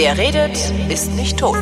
Wer redet, ist nicht tot.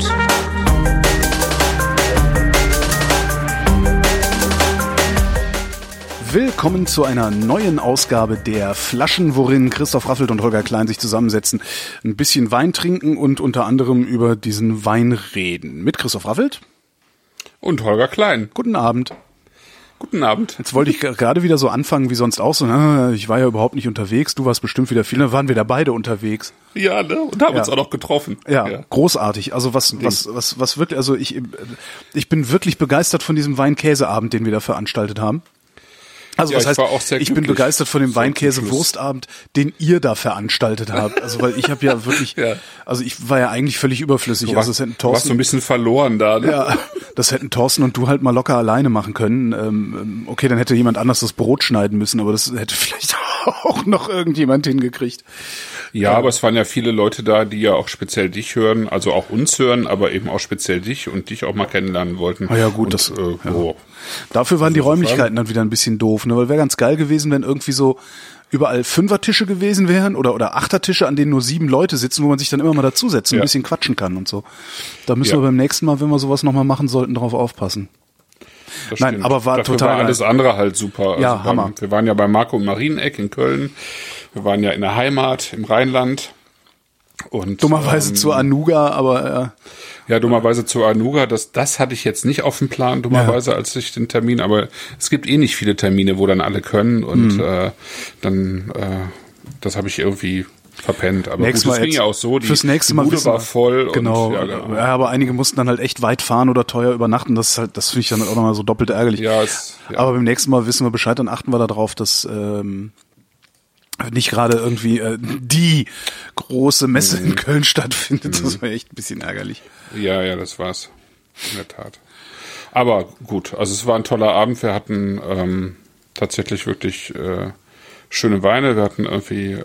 Willkommen zu einer neuen Ausgabe der Flaschen, worin Christoph Raffelt und Holger Klein sich zusammensetzen, ein bisschen Wein trinken und unter anderem über diesen Wein reden. Mit Christoph Raffelt und Holger Klein. Guten Abend. Guten Abend. Jetzt wollte ich gerade wieder so anfangen wie sonst auch so, ich war ja überhaupt nicht unterwegs, du warst bestimmt wieder viel, dann waren wir da beide unterwegs. Ja, ne? Und haben uns auch noch getroffen. Ja, großartig. Also was wird, also ich bin wirklich begeistert von diesem Weinkäseabend, den wir da veranstaltet haben. Also ja, was heißt, ich bin begeistert von dem so Weinkäse-Wurstabend, den ihr da veranstaltet habt. Also weil ich habe ja wirklich, also ich war ja eigentlich völlig überflüssig. Du warst so ein bisschen verloren da, ne? Ja, das hätten Thorsten und du halt mal locker alleine machen können. Okay, dann hätte jemand anders das Brot schneiden müssen, aber das hätte vielleicht auch noch irgendjemand hingekriegt. Ja, aber es waren ja viele Leute da, die ja auch speziell dich hören, also auch uns hören, aber eben auch speziell dich und dich auch mal kennenlernen wollten. Ah ja, gut, und, Dafür waren die Räumlichkeiten dann wieder ein bisschen doof, ne? Weil wäre ganz geil gewesen, wenn irgendwie so überall Fünfertische gewesen wären oder Achtertische, an denen nur 7 Leute sitzen, wo man sich dann immer mal dazusetzen, ein bisschen quatschen kann und so. Da müssen wir beim nächsten Mal, wenn wir sowas nochmal machen sollten, drauf aufpassen. Das Nein, stimmt. aber war Dafür total war alles andere halt super. Ja, also Hammer. Wir waren ja bei Marco und Marieneck in Köln. Wir waren ja in der Heimat im Rheinland. Und dummerweise zur Anuga, aber ja, dummerweise zur Anuga. Das hatte ich jetzt nicht auf dem Plan, dummerweise, als ich den Termin. Aber es gibt eh nicht viele Termine, wo dann alle können. Und das habe ich irgendwie verpennt. Aber gut, das ging ja auch so. Die Bude war voll. Genau. Und, ja, aber einige mussten dann halt echt weit fahren oder teuer übernachten. Das finde ich dann auch nochmal so doppelt ärgerlich. Ja, aber beim nächsten Mal wissen wir Bescheid, dann achten wir darauf, dass nicht gerade irgendwie die große Messe in Köln stattfindet. Das war echt ein bisschen ärgerlich. Ja, das war's. In der Tat. Aber gut, also es war ein toller Abend. Wir hatten tatsächlich wirklich schöne Weine. Wir hatten irgendwie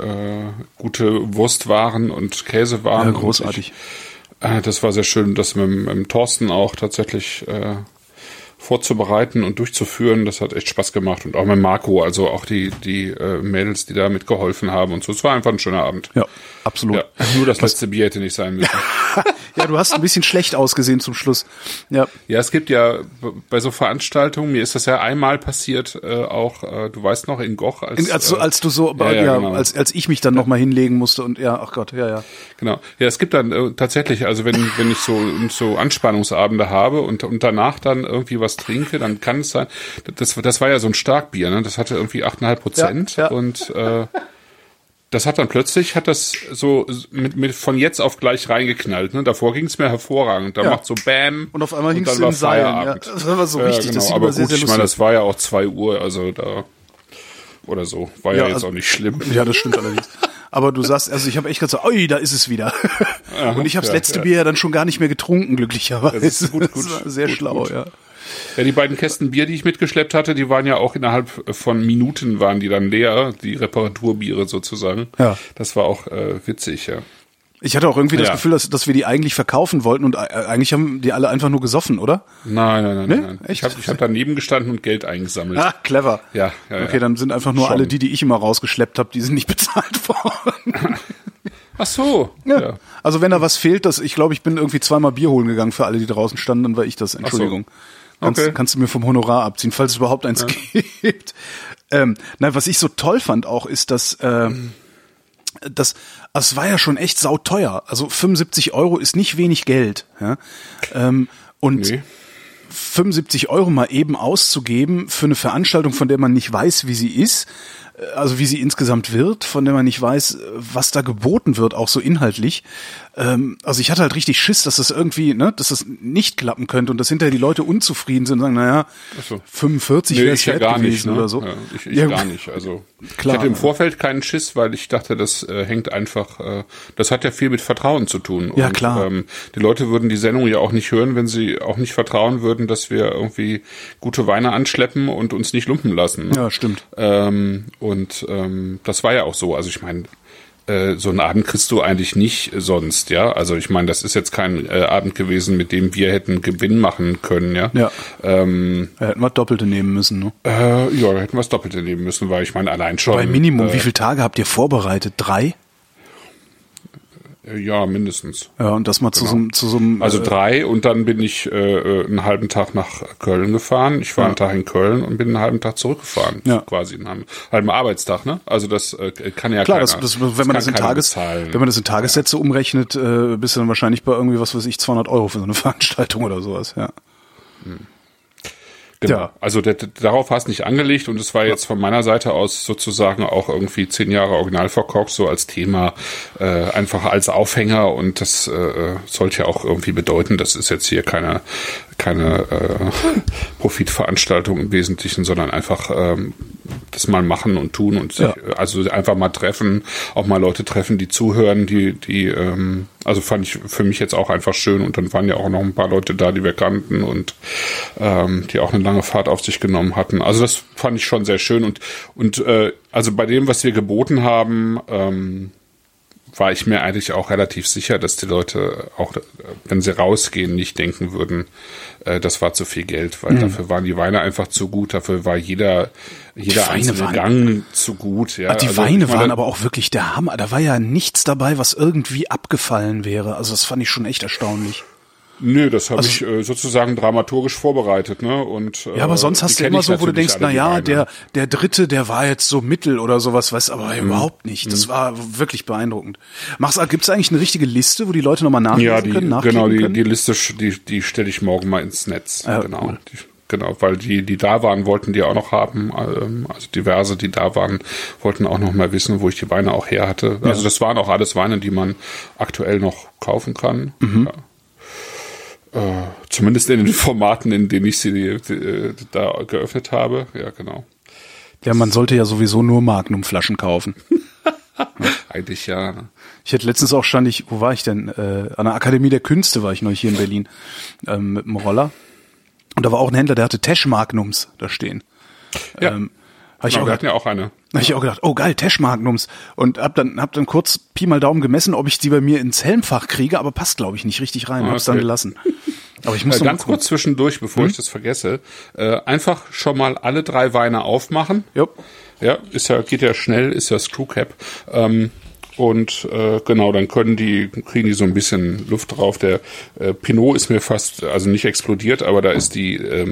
gute Wurstwaren und Käsewaren. Ja, großartig. Das war sehr schön, das mit dem Thorsten auch tatsächlich vorzubereiten und durchzuführen. Das hat echt Spaß gemacht. Und auch mit Marco, also auch die Mädels, die da mitgeholfen haben und so. Es war einfach ein schöner Abend. Ja, absolut. Ja, nur das letzte Bier hätte nicht sein müssen. Ja, du hast ein bisschen schlecht ausgesehen zum Schluss. Ja, es gibt ja bei so Veranstaltungen, mir ist das ja einmal passiert, du weißt noch, in Goch. Als du so, genau. als ich mich dann noch mal hinlegen musste und ach Gott, ja. Genau. Ja, es gibt dann tatsächlich, also wenn ich so Anspannungsabende habe und danach dann irgendwie was trinke, dann kann es sein, das war ja so ein Starkbier, ne? Das hatte irgendwie 8,5% ja. Und das hat dann plötzlich, so mit von jetzt auf gleich reingeknallt. Ne? Davor ging es mir hervorragend. Da macht so Bäm. Und auf einmal hing es in in Seilen. Ja, Feierabend. das war so richtig. Genau. Das sieht aber sehr, gut, sehr ich lustig. meine, das war ja auch 2 Uhr, also da oder so. War ja jetzt also, auch nicht schlimm. Ja, das stimmt allerdings. Aber du sagst, also ich habe echt gesagt, oi, da ist es wieder. Aha, und ich habe das letzte Bier ja dann schon gar nicht mehr getrunken, glücklicherweise. Das ist gut. Das war sehr schlau, ja. Ja, die beiden Kästen Bier, die ich mitgeschleppt hatte, die waren ja auch innerhalb von Minuten waren die dann leer, die Reparaturbiere sozusagen. Ja. Das war auch witzig, ja. Ich hatte auch irgendwie das Gefühl, dass wir die eigentlich verkaufen wollten und eigentlich haben die alle einfach nur gesoffen, oder? Nein. Ich hab daneben gestanden und Geld eingesammelt. Ah, clever. Ja. Okay, dann sind einfach nur schon. alle die ich immer rausgeschleppt habe, die sind nicht bezahlt worden. Ach so. Ja. Also wenn da was fehlt, ich glaube, ich bin irgendwie 2-mal Bier holen gegangen für alle, die draußen standen, dann war ich das. Entschuldigung. Okay. Kannst du mir vom Honorar abziehen, falls es überhaupt eins gibt. Was ich so toll fand auch, ist, dass es war ja schon echt sauteuer. Also 75 € ist nicht wenig Geld. Ja? Und 75 € mal eben auszugeben für eine Veranstaltung, von der man nicht weiß, wie sie ist, also wie sie insgesamt wird, von der man nicht weiß, was da geboten wird, auch so inhaltlich. Also ich hatte halt richtig Schiss, dass das irgendwie, dass das nicht klappen könnte und dass hinterher die Leute unzufrieden sind und sagen, 45 wäre es wert gewesen oder so. Ja, ich gar nicht. Also klar, ich hatte im Vorfeld keinen Schiss, weil ich dachte, das hängt einfach, das hat ja viel mit Vertrauen zu tun. Ja, und, klar. Die Leute würden die Sendung ja auch nicht hören, wenn sie auch nicht vertrauen würden, dass wir irgendwie gute Weine anschleppen und uns nicht lumpen lassen. Ne? Ja, stimmt. Das war ja auch so. Also ich meine, so einen Abend kriegst du eigentlich nicht sonst, ja. Also ich meine, das ist jetzt kein Abend gewesen, mit dem wir hätten Gewinn machen können, ja. Ja. Hätten wir Doppelte nehmen müssen, ne? Da hätten wir das Doppelte nehmen müssen, weil ich meine, allein schon. Bei Minimum, wie viele Tage habt ihr vorbereitet? 3? Ja, mindestens. Ja, und das mal zu so einem... Also 3 und dann bin ich einen halben Tag nach Köln gefahren. Ich war einen Tag in Köln und bin einen halben Tag zurückgefahren. Ja. Quasi einen halben Arbeitstag, ne? Also das kann ja klar, keiner. wenn man das in Tagessätze umrechnet, bist du dann wahrscheinlich bei irgendwie, was weiß ich, 200 € für so eine Veranstaltung oder sowas, ja. Genau. Ja. Also darauf hast du nicht angelegt und es war jetzt von meiner Seite aus sozusagen auch irgendwie 10 Jahre Originalverkorkst so als Thema, einfach als Aufhänger und das sollte ja auch irgendwie bedeuten, das ist jetzt hier keine Profitveranstaltung im Wesentlichen, sondern einfach das mal machen und tun und sich, also einfach mal treffen, auch mal Leute treffen, die zuhören, die also fand ich für mich jetzt auch einfach schön und dann waren ja auch noch ein paar Leute da, die wir kannten und die auch eine lange Fahrt auf sich genommen hatten. Also das fand ich schon sehr schön und also bei dem, was wir geboten haben, war ich mir eigentlich auch relativ sicher, dass die Leute auch, wenn sie rausgehen, nicht denken würden, das war zu viel Geld, weil dafür waren die Weine einfach zu gut, dafür war jeder einzelne Gang zu gut. Ja. Die Weine waren aber auch wirklich der Hammer. Da war ja nichts dabei, was irgendwie abgefallen wäre. Also das fand ich schon echt erstaunlich. Nö, das habe ich sozusagen dramaturgisch vorbereitet, ne? Und ja, aber sonst hast du immer so, wo du denkst, na ja, der dritte, der war jetzt so mittel oder sowas, weißt aber überhaupt nicht. Das war wirklich beeindruckend. Gibt's eigentlich eine richtige Liste, wo die Leute nochmal nachlesen können? Die Liste, die stelle ich morgen mal ins Netz. Ja, genau. Cool. Genau, weil die da waren, wollten die auch noch haben. Also diverse, die da waren, wollten auch noch mal wissen, wo ich die Weine auch her hatte. Also das waren auch alles Weine, die man aktuell noch kaufen kann. Ja. Zumindest in den Formaten, in denen ich sie da geöffnet habe. Ja, genau. Ja, man sollte ja sowieso nur Magnum-Flaschen kaufen. Eigentlich ja. Ich hatte letztens auch wo war ich denn? An der Akademie der Künste war ich neulich hier in Berlin mit dem Roller. Und da war auch ein Händler, der hatte Tesch Magnums da stehen. Ja. Wir hatten ja auch eine. Habe ich auch gedacht, oh geil, Tesch Magnums. Und hab dann kurz Pi mal Daumen gemessen, ob ich die bei mir ins Helmfach kriege, aber passt, glaube ich, nicht richtig rein. Hab's dann gelassen. Aber ich muss ganz kurz zwischendurch, bevor ich das vergesse, einfach schon mal alle 3 Weine aufmachen. Jupp. Ja, geht ja schnell, ist ja Screwcap. Und genau, dann kriegen die so ein bisschen Luft drauf. Der Pinot ist mir fast, also nicht explodiert, aber da ist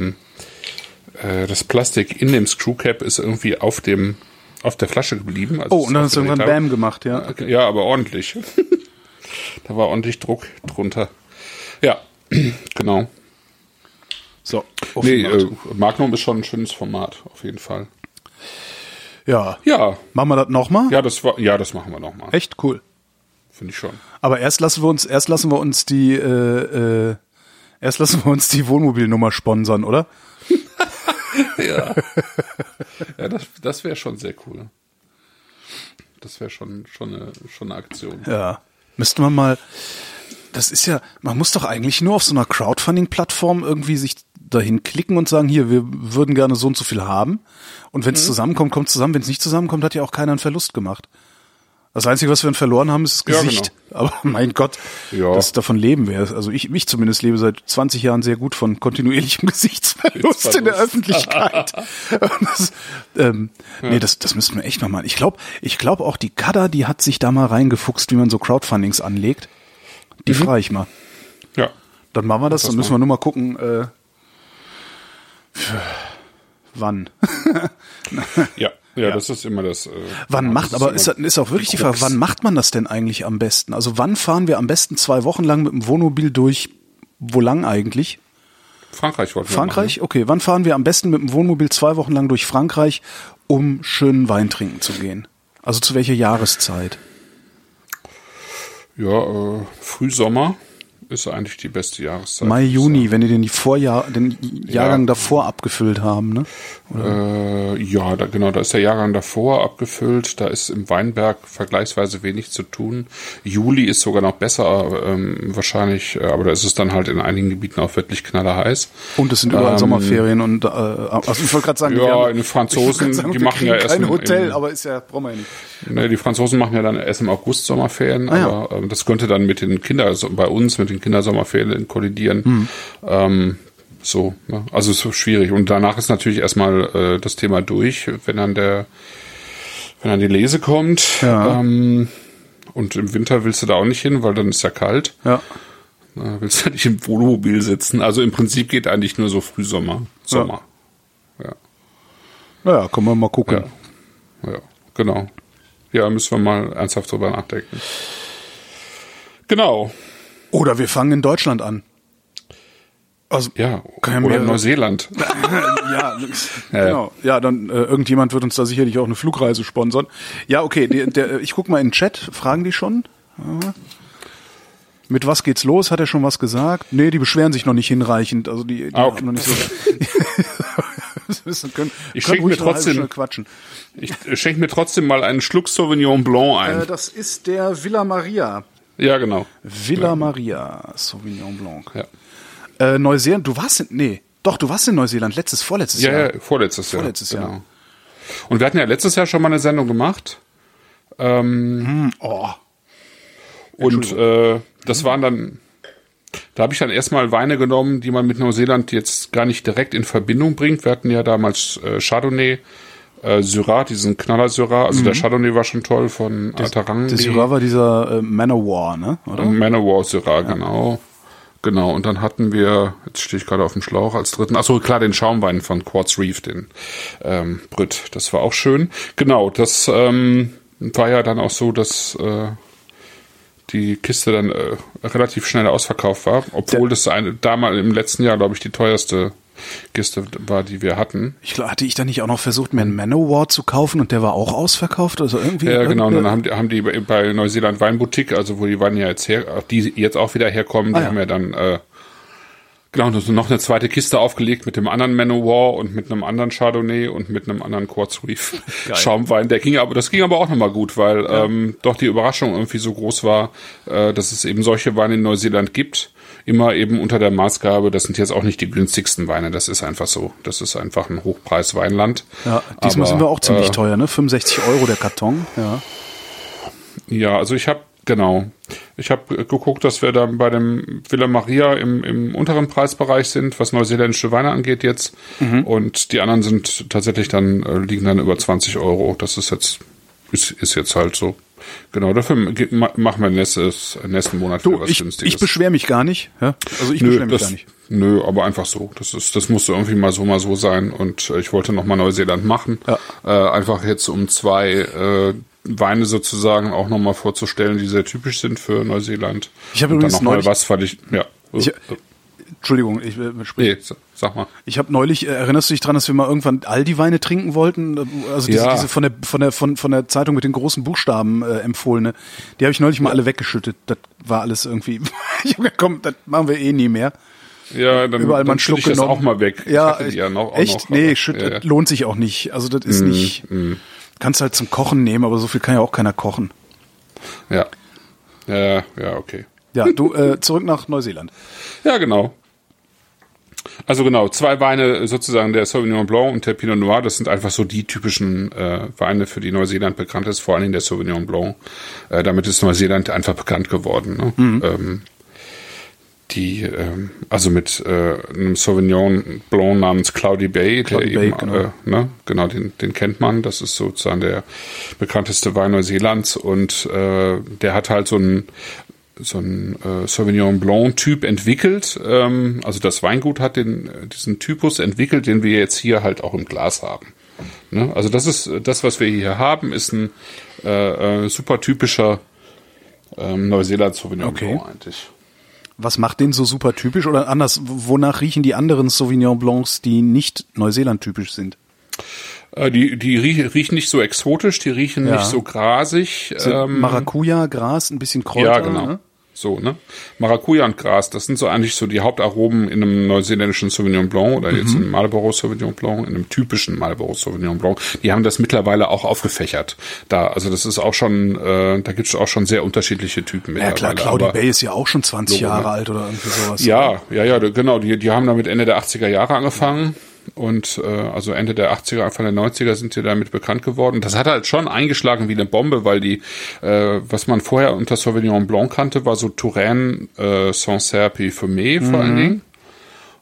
das Plastik in dem Screwcap ist irgendwie auf der Flasche geblieben. Also und dann hast du irgendwann Bam gemacht, ja. Okay. Ja, aber ordentlich. Da war ordentlich Druck drunter. Ja, genau. So. Magnum ist schon ein schönes Format, auf jeden Fall. Ja. Ja. Machen wir das nochmal? Ja, das machen wir nochmal. Echt cool. Finde ich schon. Aber erst lassen wir uns die Wohnmobilnummer sponsern, oder? Ja. Ja, das wäre schon sehr cool. Das wäre schon eine Aktion. Ja. Müsste man mal, das ist ja, man muss doch eigentlich nur auf so einer Crowdfunding-Plattform irgendwie sich dahin klicken und sagen, hier, wir würden gerne so und so viel haben. Und wenn es zusammenkommt, kommt es zusammen. Wenn es nicht zusammenkommt, hat ja auch keiner einen Verlust gemacht. Das Einzige, was wir verloren haben, ist das Gesicht. Ja, genau. Aber mein Gott, davon leben wir. Also ich zumindest lebe seit 20 Jahren sehr gut von kontinuierlichem Gesichtsverlust in der Öffentlichkeit. Nee, das müssen wir echt mal machen. Ich glaube auch die Kada, die hat sich da mal reingefuchst, wie man so Crowdfundings anlegt. Die frage ich mal. Ja. Dann machen wir das, dann müssen wir nur mal gucken, wann. Ja, das ist immer das. Ist auch wirklich die Frage, wann macht man das denn eigentlich am besten? Also wann fahren wir am besten 2 Wochen lang mit dem Wohnmobil durch, wo lang eigentlich? Frankreich wollten wir Frankreich? machen. Okay, wann fahren wir am besten mit dem Wohnmobil 2 Wochen lang durch Frankreich, um schönen Wein trinken zu gehen? Also zu welcher Jahreszeit? Ja, Frühsommer ist eigentlich die beste Jahreszeit. Mai, Juni, wenn die den Jahrgang davor abgefüllt haben, ne? Ja, da ist der Jahrgang davor abgefüllt. Da ist im Weinberg vergleichsweise wenig zu tun. Juli ist sogar noch besser, wahrscheinlich, aber da ist es dann halt in einigen Gebieten auch wirklich knallerheiß. Und es sind überall Sommerferien und also ich wollte gerade sagen, ja, die Franzosen, die machen ja erst kein Hotel, aber ist ja, brauchen wir ja nicht. Ne, die Franzosen machen ja dann erst im August Sommerferien, aber das könnte dann mit den bei uns mit den Kindersommerferien kollidieren. So, ne? Also es ist so schwierig. Und danach ist natürlich erstmal das Thema durch, wenn dann die Lese kommt. Ja. Und im Winter willst du da auch nicht hin, weil dann ist ja kalt. Ja. Da willst du nicht im Wohnmobil sitzen. Also im Prinzip geht eigentlich nur so Frühsommer. Sommer. Ja. Naja, können wir mal gucken. Ja, genau. Ja, müssen wir mal ernsthaft drüber nachdenken. Genau. Oder wir fangen in Deutschland an. Also, ja, oder in Neuseeland. Ja, genau. Ja, dann irgendjemand wird uns da sicherlich auch eine Flugreise sponsern. Ja, okay, ich guck mal in den Chat, fragen die schon? Mit was geht's los? Hat er schon was gesagt? Nee, die beschweren sich noch nicht hinreichend. Also die okay. noch nicht so. Ich schenke mir trotzdem quatschen. Ich schenke mir trotzdem mal einen Schluck Sauvignon Blanc ein. Das ist der Villa Maria. Ja, genau. Villa Maria Sauvignon Blanc. Ja. Neuseeland, du warst in Neuseeland vorletztes Jahr. Ja, vorletztes Jahr. Und wir hatten ja letztes Jahr schon mal eine Sendung gemacht. Und das waren dann, da habe ich dann erstmal Weine genommen, die man mit Neuseeland jetzt gar nicht direkt in Verbindung bringt. Wir hatten ja damals Chardonnay, Syrah, diesen Knaller Syrah, also der Chardonnay war schon toll von Atarang. Der Syrah war dieser Manowar, ne? Oder? Manowar Syrah, genau. Genau, und dann hatten wir, jetzt stehe ich gerade auf dem Schlauch als dritten, achso, klar, den Schaumwein von Quartz Reef, den Brüt, das war auch schön. Genau, das war ja dann auch so, dass die Kiste dann relativ schnell ausverkauft war, obwohl das damals im letzten Jahr, glaube ich, die teuerste Kiste war, die wir hatten. Hatte ich da nicht auch noch versucht, mir einen Manowar zu kaufen und der war auch ausverkauft? Also irgendwie. Ja, genau. Und dann haben die bei Neuseeland Weinboutique, also wo die Weine ja jetzt die jetzt auch wieder herkommen, die haben ja dann noch eine zweite Kiste aufgelegt mit dem anderen Manowar und mit einem anderen Chardonnay und mit einem anderen Quartz Reef Schaumwein. Das ging aber auch nochmal gut, weil doch die Überraschung irgendwie so groß war, dass es eben solche Weine in Neuseeland gibt. Immer eben unter der Maßgabe, das sind jetzt auch nicht die günstigsten Weine, das ist einfach so. Das ist einfach ein Hochpreis-Weinland. Ja, diesmal sind wir auch ziemlich teuer, ne? 65 € der Karton, ja. Ja, also ich habe geguckt, dass wir dann bei dem Villa Maria im unteren Preisbereich sind, was neuseeländische Weine angeht jetzt. Und die anderen sind tatsächlich liegen dann über 20 €. Das ist jetzt halt so. Genau, dafür machen wir nächsten Monat wieder was Günstiges. Ich beschwere mich gar nicht. Ja? Also ich beschwere mich gar nicht. Nö, aber einfach so. Das musste irgendwie mal so sein. Und ich wollte nochmal Neuseeland machen. Ja. Einfach jetzt um 2 Weine sozusagen auch nochmal vorzustellen, die sehr typisch sind für Neuseeland. Ich habe übrigens neulich was fand ich. Ja. Entschuldigung, sag mal. Ich habe neulich, erinnerst du dich dran, dass wir mal irgendwann Aldi-Weine trinken wollten? Also diese von der Zeitung mit den großen Buchstaben empfohlene. Die habe ich neulich mal alle weggeschüttet. Das war alles irgendwie. Ich habe gedacht, komm, das machen wir eh nie mehr. Ja, dann überall mal einen Schluck genommen. Das auch mal weg. Ja, echt? Nee, lohnt sich auch nicht. Also das ist nicht. Kannst halt zum Kochen nehmen, aber so viel kann ja auch keiner kochen. Ja, okay. Ja, du zurück nach Neuseeland. Ja, genau. Also genau, 2 Weine sozusagen, der Sauvignon Blanc und der Pinot Noir, das sind einfach so die typischen Weine, für die Neuseeland bekannt ist, vor allen Dingen der Sauvignon Blanc. Damit ist Neuseeland einfach bekannt geworden. Ne? Also mit einem Sauvignon Blanc namens Cloudy Bay, den kennt man, das ist sozusagen der bekannteste Wein Neuseelands und der hat halt so ein Sauvignon Blanc-Typ entwickelt. Also das Weingut hat diesen Typus entwickelt, den wir jetzt hier halt auch im Glas haben. Ne? Also das, was wir hier haben, ist ein super typischer Neuseeland Sauvignon Blanc eigentlich. Was macht den so super typisch? Oder anders, wonach riechen die anderen Sauvignon Blancs, die nicht Neuseeland-typisch sind? Die riechen nicht so exotisch, die riechen nicht so grasig. Maracuja, Gras, ein bisschen Kräuter. Ja, genau. Ne? So, ne? Maracuja und Gras, das sind so eigentlich so die Hauptaromen in einem neuseeländischen Sauvignon Blanc oder jetzt in einem Marlborough Sauvignon Blanc, in einem typischen Marlborough Sauvignon Blanc. Die haben das mittlerweile auch aufgefächert. Also das ist auch schon, da gibt es auch schon sehr unterschiedliche Typen mittlerweile. Ja klar, Cloudy Bay ist ja auch schon 20 Jahre alt oder irgendwie sowas. Ja, genau. Die haben damit Ende der 80er Jahre angefangen. Und also Ende der 80er, Anfang der 90er sind die damit bekannt geworden. Das hat halt schon eingeschlagen wie eine Bombe, weil was man vorher unter Sauvignon Blanc kannte, war so Touraine, Sancerre, Parfumé vor allen Dingen.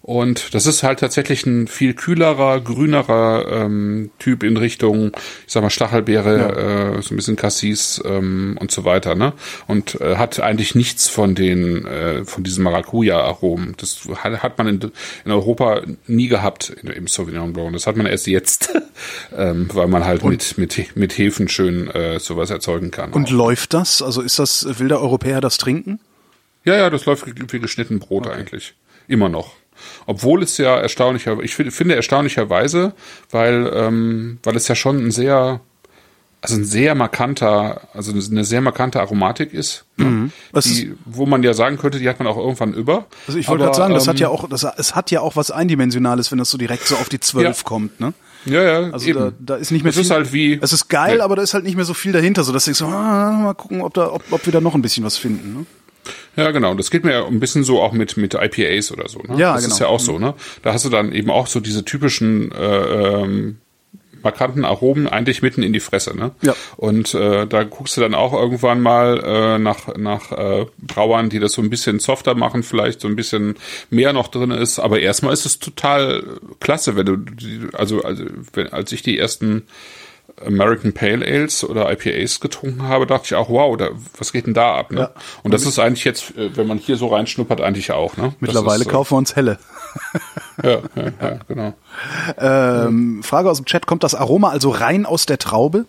Und das ist halt tatsächlich ein viel kühlerer, grünerer Typ in Richtung, ich sag mal, Stachelbeere, so ein bisschen Cassis und so weiter, ne? Und hat eigentlich nichts von diesen Maracuja-Aromen. Das hat man in Europa nie gehabt im Sauvignon Blanc. Das hat man erst jetzt, weil man halt mit Hefen schön sowas erzeugen kann. Und läuft das? Also will der Europäer das trinken? Ja, das läuft wie geschnitten Brot eigentlich. Immer noch. Obwohl es ja finde erstaunlicherweise, weil es ja schon eine sehr markante Aromatik ist, wo man ja sagen könnte, die hat man auch irgendwann über. Also ich wollte gerade sagen, es hat ja auch was Eindimensionales, wenn das so direkt so auf die 12 kommt, ne? Ja, also eben. Da ist nicht mehr viel. Es ist halt es ist geil, aber da ist halt nicht mehr so viel dahinter, so dass ich so, mal gucken, ob wir da noch ein bisschen was finden, ne? Ja, genau. Das geht mir ja ein bisschen so auch mit IPAs oder so, ne? Ja, das ist ja auch so, ne? Da hast du dann eben auch so diese typischen markanten Aromen eigentlich mitten in die Fresse, ne? Ja. Und da guckst du dann auch irgendwann mal nach Brauern, die das so ein bisschen softer machen, vielleicht so ein bisschen mehr noch drin ist. Aber erstmal ist es total klasse, als ich die ersten American Pale Ales oder IPAs getrunken habe, dachte ich auch, wow, was geht denn da ab? Ne? Ja. Und das ist eigentlich jetzt, wenn man hier so reinschnuppert, eigentlich auch. Ne? Mittlerweile kaufen wir uns helle. Ja, genau. Frage aus dem Chat, kommt das Aroma also rein aus der Traube?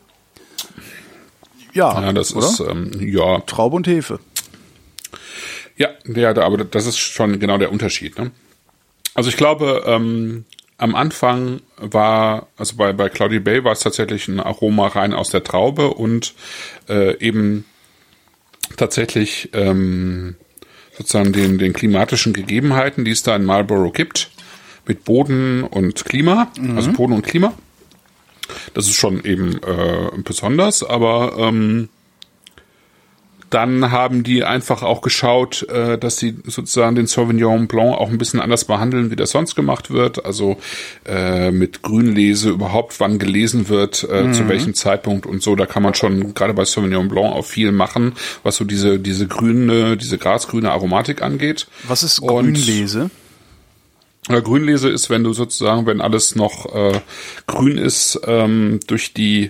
Ja, das oder? Ist, Traube und Hefe. Ja, aber das ist schon genau der Unterschied. Ne? Also ich glaube, am Anfang also bei Cloudy Bay war es tatsächlich ein Aroma rein aus der Traube und eben tatsächlich sozusagen den klimatischen Gegebenheiten, die es da in Marlborough gibt, mit Boden und Klima, also Boden und Klima. Das ist schon eben besonders, aber dann haben die einfach auch geschaut, dass sie sozusagen den Sauvignon Blanc auch ein bisschen anders behandeln, wie das sonst gemacht wird. Also mit Grünlese überhaupt, wann gelesen wird, zu welchem Zeitpunkt und so. Da kann man schon gerade bei Sauvignon Blanc auch viel machen, was so diese grasgrüne Aromatik angeht. Was ist Grünlese? Grünlese ist, wenn alles noch grün ist, durch die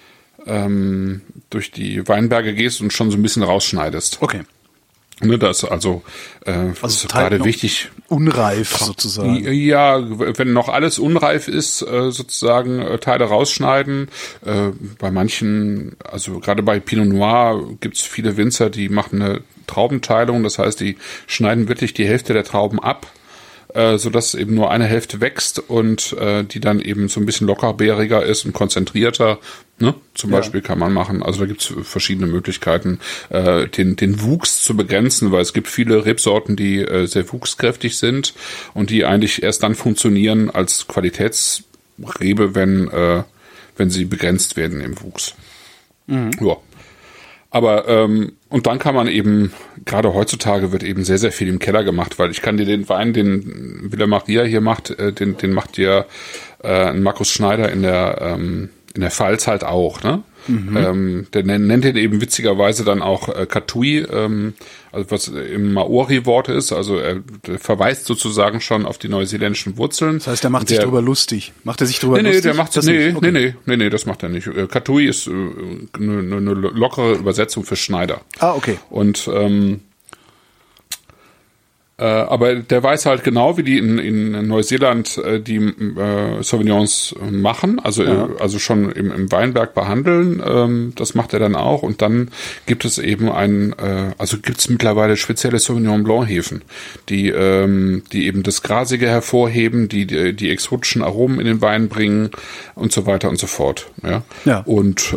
Weinberge gehst und schon so ein bisschen rausschneidest. Okay. Ne, das ist ist gerade wichtig. Unreif sozusagen. Ja, wenn noch alles unreif ist, sozusagen Teile rausschneiden. Bei manchen, also gerade bei Pinot Noir gibt's viele Winzer, die machen eine Traubenteilung. Das heißt, die schneiden wirklich die Hälfte der Trauben ab, sodass eben nur eine Hälfte wächst und die dann eben so ein bisschen lockerbeeriger ist und konzentrierter. Ne? Zum Beispiel kann man machen. Also da gibt's verschiedene Möglichkeiten, den Wuchs zu begrenzen, weil es gibt viele Rebsorten, die sehr wuchskräftig sind und die eigentlich erst dann funktionieren als Qualitätsrebe, wenn sie begrenzt werden im Wuchs. Ja. Aber und dann kann man eben, gerade heutzutage wird eben sehr, sehr viel im Keller gemacht, weil ich kann dir den Wein, den Villa Maria hier macht, den macht dir ein Markus Schneider in der Pfalz halt auch, ne? Der nennt den eben witzigerweise dann auch Katui, also was im Maori-Wort ist, also er verweist sozusagen schon auf die neuseeländischen Wurzeln. Das heißt, der macht sich drüber lustig. Macht er sich drüber lustig? Nee, das macht er nicht. Katui ist eine lockere Übersetzung für Schneider. Ah, okay. Und aber der weiß halt genau, wie die in Neuseeland die Sauvignons machen, also schon im Weinberg behandeln. Das macht er dann auch. Und dann gibt es eben gibt's mittlerweile spezielle Sauvignon Blanc Hefen, die eben das Grasige hervorheben, die exotischen Aromen in den Wein bringen und so weiter und so fort. Ja. Und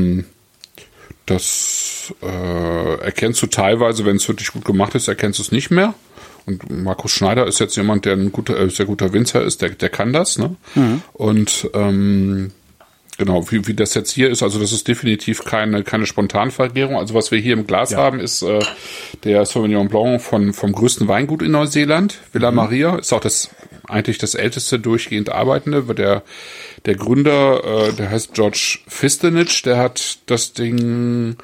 das erkennst du teilweise, wenn es wirklich gut gemacht ist, erkennst du es nicht mehr. Und Markus Schneider ist jetzt jemand, der ein sehr guter Winzer ist, der kann das, ne? Und genau, wie das jetzt hier ist, also das ist definitiv keine Spontanvergärung. Also was wir hier im Glas haben, ist der Sauvignon Blanc vom größten Weingut in Neuseeland, Villa Maria. Ist auch eigentlich das älteste durchgehend arbeitende. Der Gründer, der heißt George Fistenich, der hat das Ding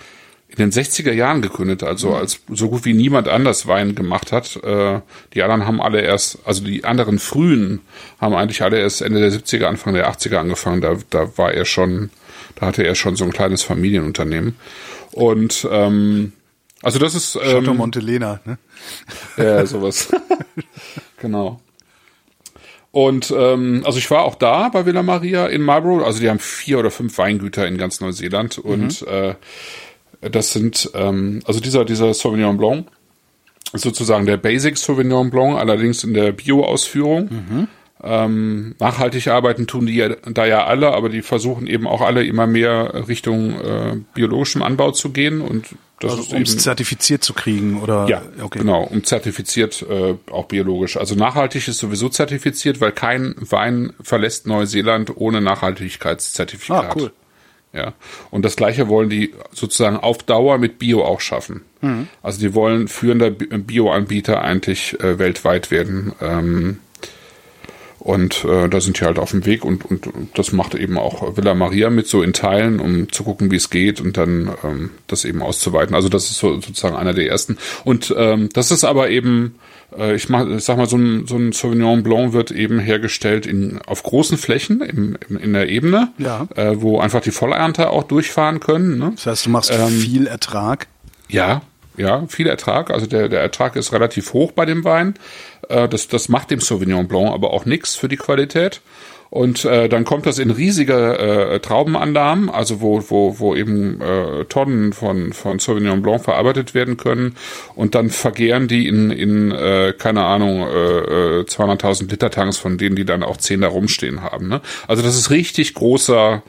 in den 60er Jahren gegründet, also als so gut wie niemand anders Wein gemacht hat. Die anderen haben alle erst, also die anderen frühen haben eigentlich alle erst Ende der 70er, Anfang der 80er angefangen. Da hatte er schon so ein kleines Familienunternehmen. Und also das ist Chateau Montelena, ne? Ja, sowas. Genau. Und also ich war auch da bei Villa Maria in Marlborough. Also die haben 4 oder 5 Weingüter in ganz Neuseeland und das sind also dieser Sauvignon Blanc ist sozusagen der Basic Sauvignon Blanc, allerdings in der Bio-Ausführung. Nachhaltig arbeiten tun die da ja alle, aber die versuchen eben auch alle immer mehr Richtung biologischem Anbau zu gehen und das also, ist um es zertifiziert zu kriegen, oder? Ja, okay. Genau, um zertifiziert auch biologisch. Also nachhaltig ist sowieso zertifiziert, weil kein Wein verlässt Neuseeland ohne Nachhaltigkeitszertifikat. Ah, cool. Ja, und das Gleiche wollen die sozusagen auf Dauer mit Bio auch schaffen. Also die wollen führender Bio-Anbieter eigentlich weltweit werden. Und da sind die halt auf dem Weg und das macht eben auch Villa Maria mit so in Teilen, um zu gucken, wie es geht und dann das eben auszuweiten. Also das ist sozusagen einer der ersten. Und das ist aber eben, ich sag mal, so ein Sauvignon Blanc wird eben hergestellt auf großen Flächen in der Ebene, ja. Wo einfach die Vollernter auch durchfahren können. Ne? Das heißt, du machst viel Ertrag? Ja, viel Ertrag. Also der Ertrag ist relativ hoch bei dem Wein. Das macht dem Sauvignon Blanc aber auch nichts für die Qualität. Und dann kommt das in riesige Traubenanlagen, also wo eben Tonnen von Sauvignon Blanc verarbeitet werden können. Und dann vergären die in keine Ahnung, 200.000 Liter Tanks, von denen die dann auch 10 da rumstehen haben. Ne? Also das ist richtig großer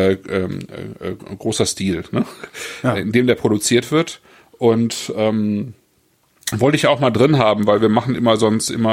Stil, ne? Ja. In dem der produziert wird. Und wollte ich auch mal drin haben, weil wir machen was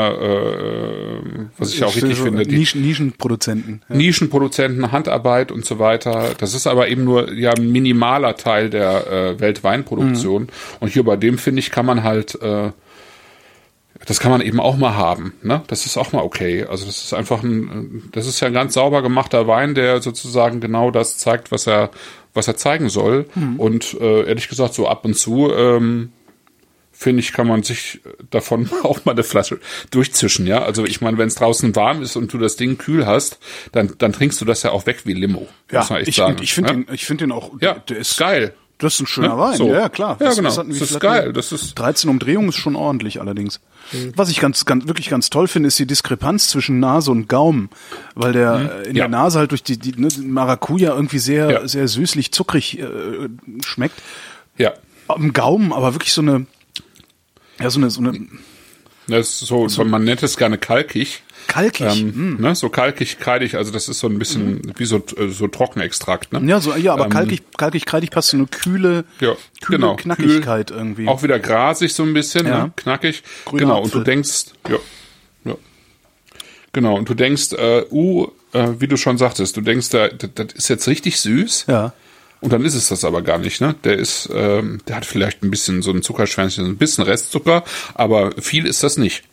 ich auch richtig finde. Nischenproduzenten. Ja. Nischenproduzenten, Handarbeit und so weiter. Das ist aber eben nur ein minimaler Teil der Weltweinproduktion. Und hier bei dem, finde ich, kann man halt, das kann man eben auch mal haben. Ne? Das ist auch mal okay. Also das ist einfach das ist ja ein ganz sauber gemachter Wein, der sozusagen genau das zeigt, was er zeigen soll. Und ehrlich gesagt, so ab und zu finde ich, kann man sich davon auch mal eine Flasche durchzischen, ja. Also ich meine, wenn es draußen warm ist und du das Ding kühl hast, dann trinkst du das ja auch weg wie Limo. Ja, muss man echt sagen. Ich finde den auch, ja, der ist geil. Das ist ein schöner Wein, so. Ja, klar. Ja, genau. Das ist geil. Das ist 13 Umdrehungen ist schon ordentlich allerdings. Was ich wirklich ganz toll finde, ist die Diskrepanz zwischen Nase und Gaumen, weil der in der Nase halt durch die Maracuja irgendwie sehr süßlich, zuckrig schmeckt. Ja. Am Gaumen aber wirklich so eine das ist so, man nennt es gerne kalkig. Kalkig. Ne, so kalkig-kreidig, also das ist so ein bisschen wie so Trockenextrakt. Ne? Ja, aber kalkig-kreidig passt so eine kühle Knackigkeit irgendwie. Auch wieder grasig so ein bisschen, ne? Knackig. Grüner genau, Apfel. und du denkst, genau, und du denkst, wie du schon sagtest, du denkst, das ist jetzt richtig süß. Ja. Und dann ist es das aber gar nicht, ne? Der hat vielleicht ein bisschen so ein Zuckerschwänzchen, ein bisschen Restzucker, aber viel ist das nicht.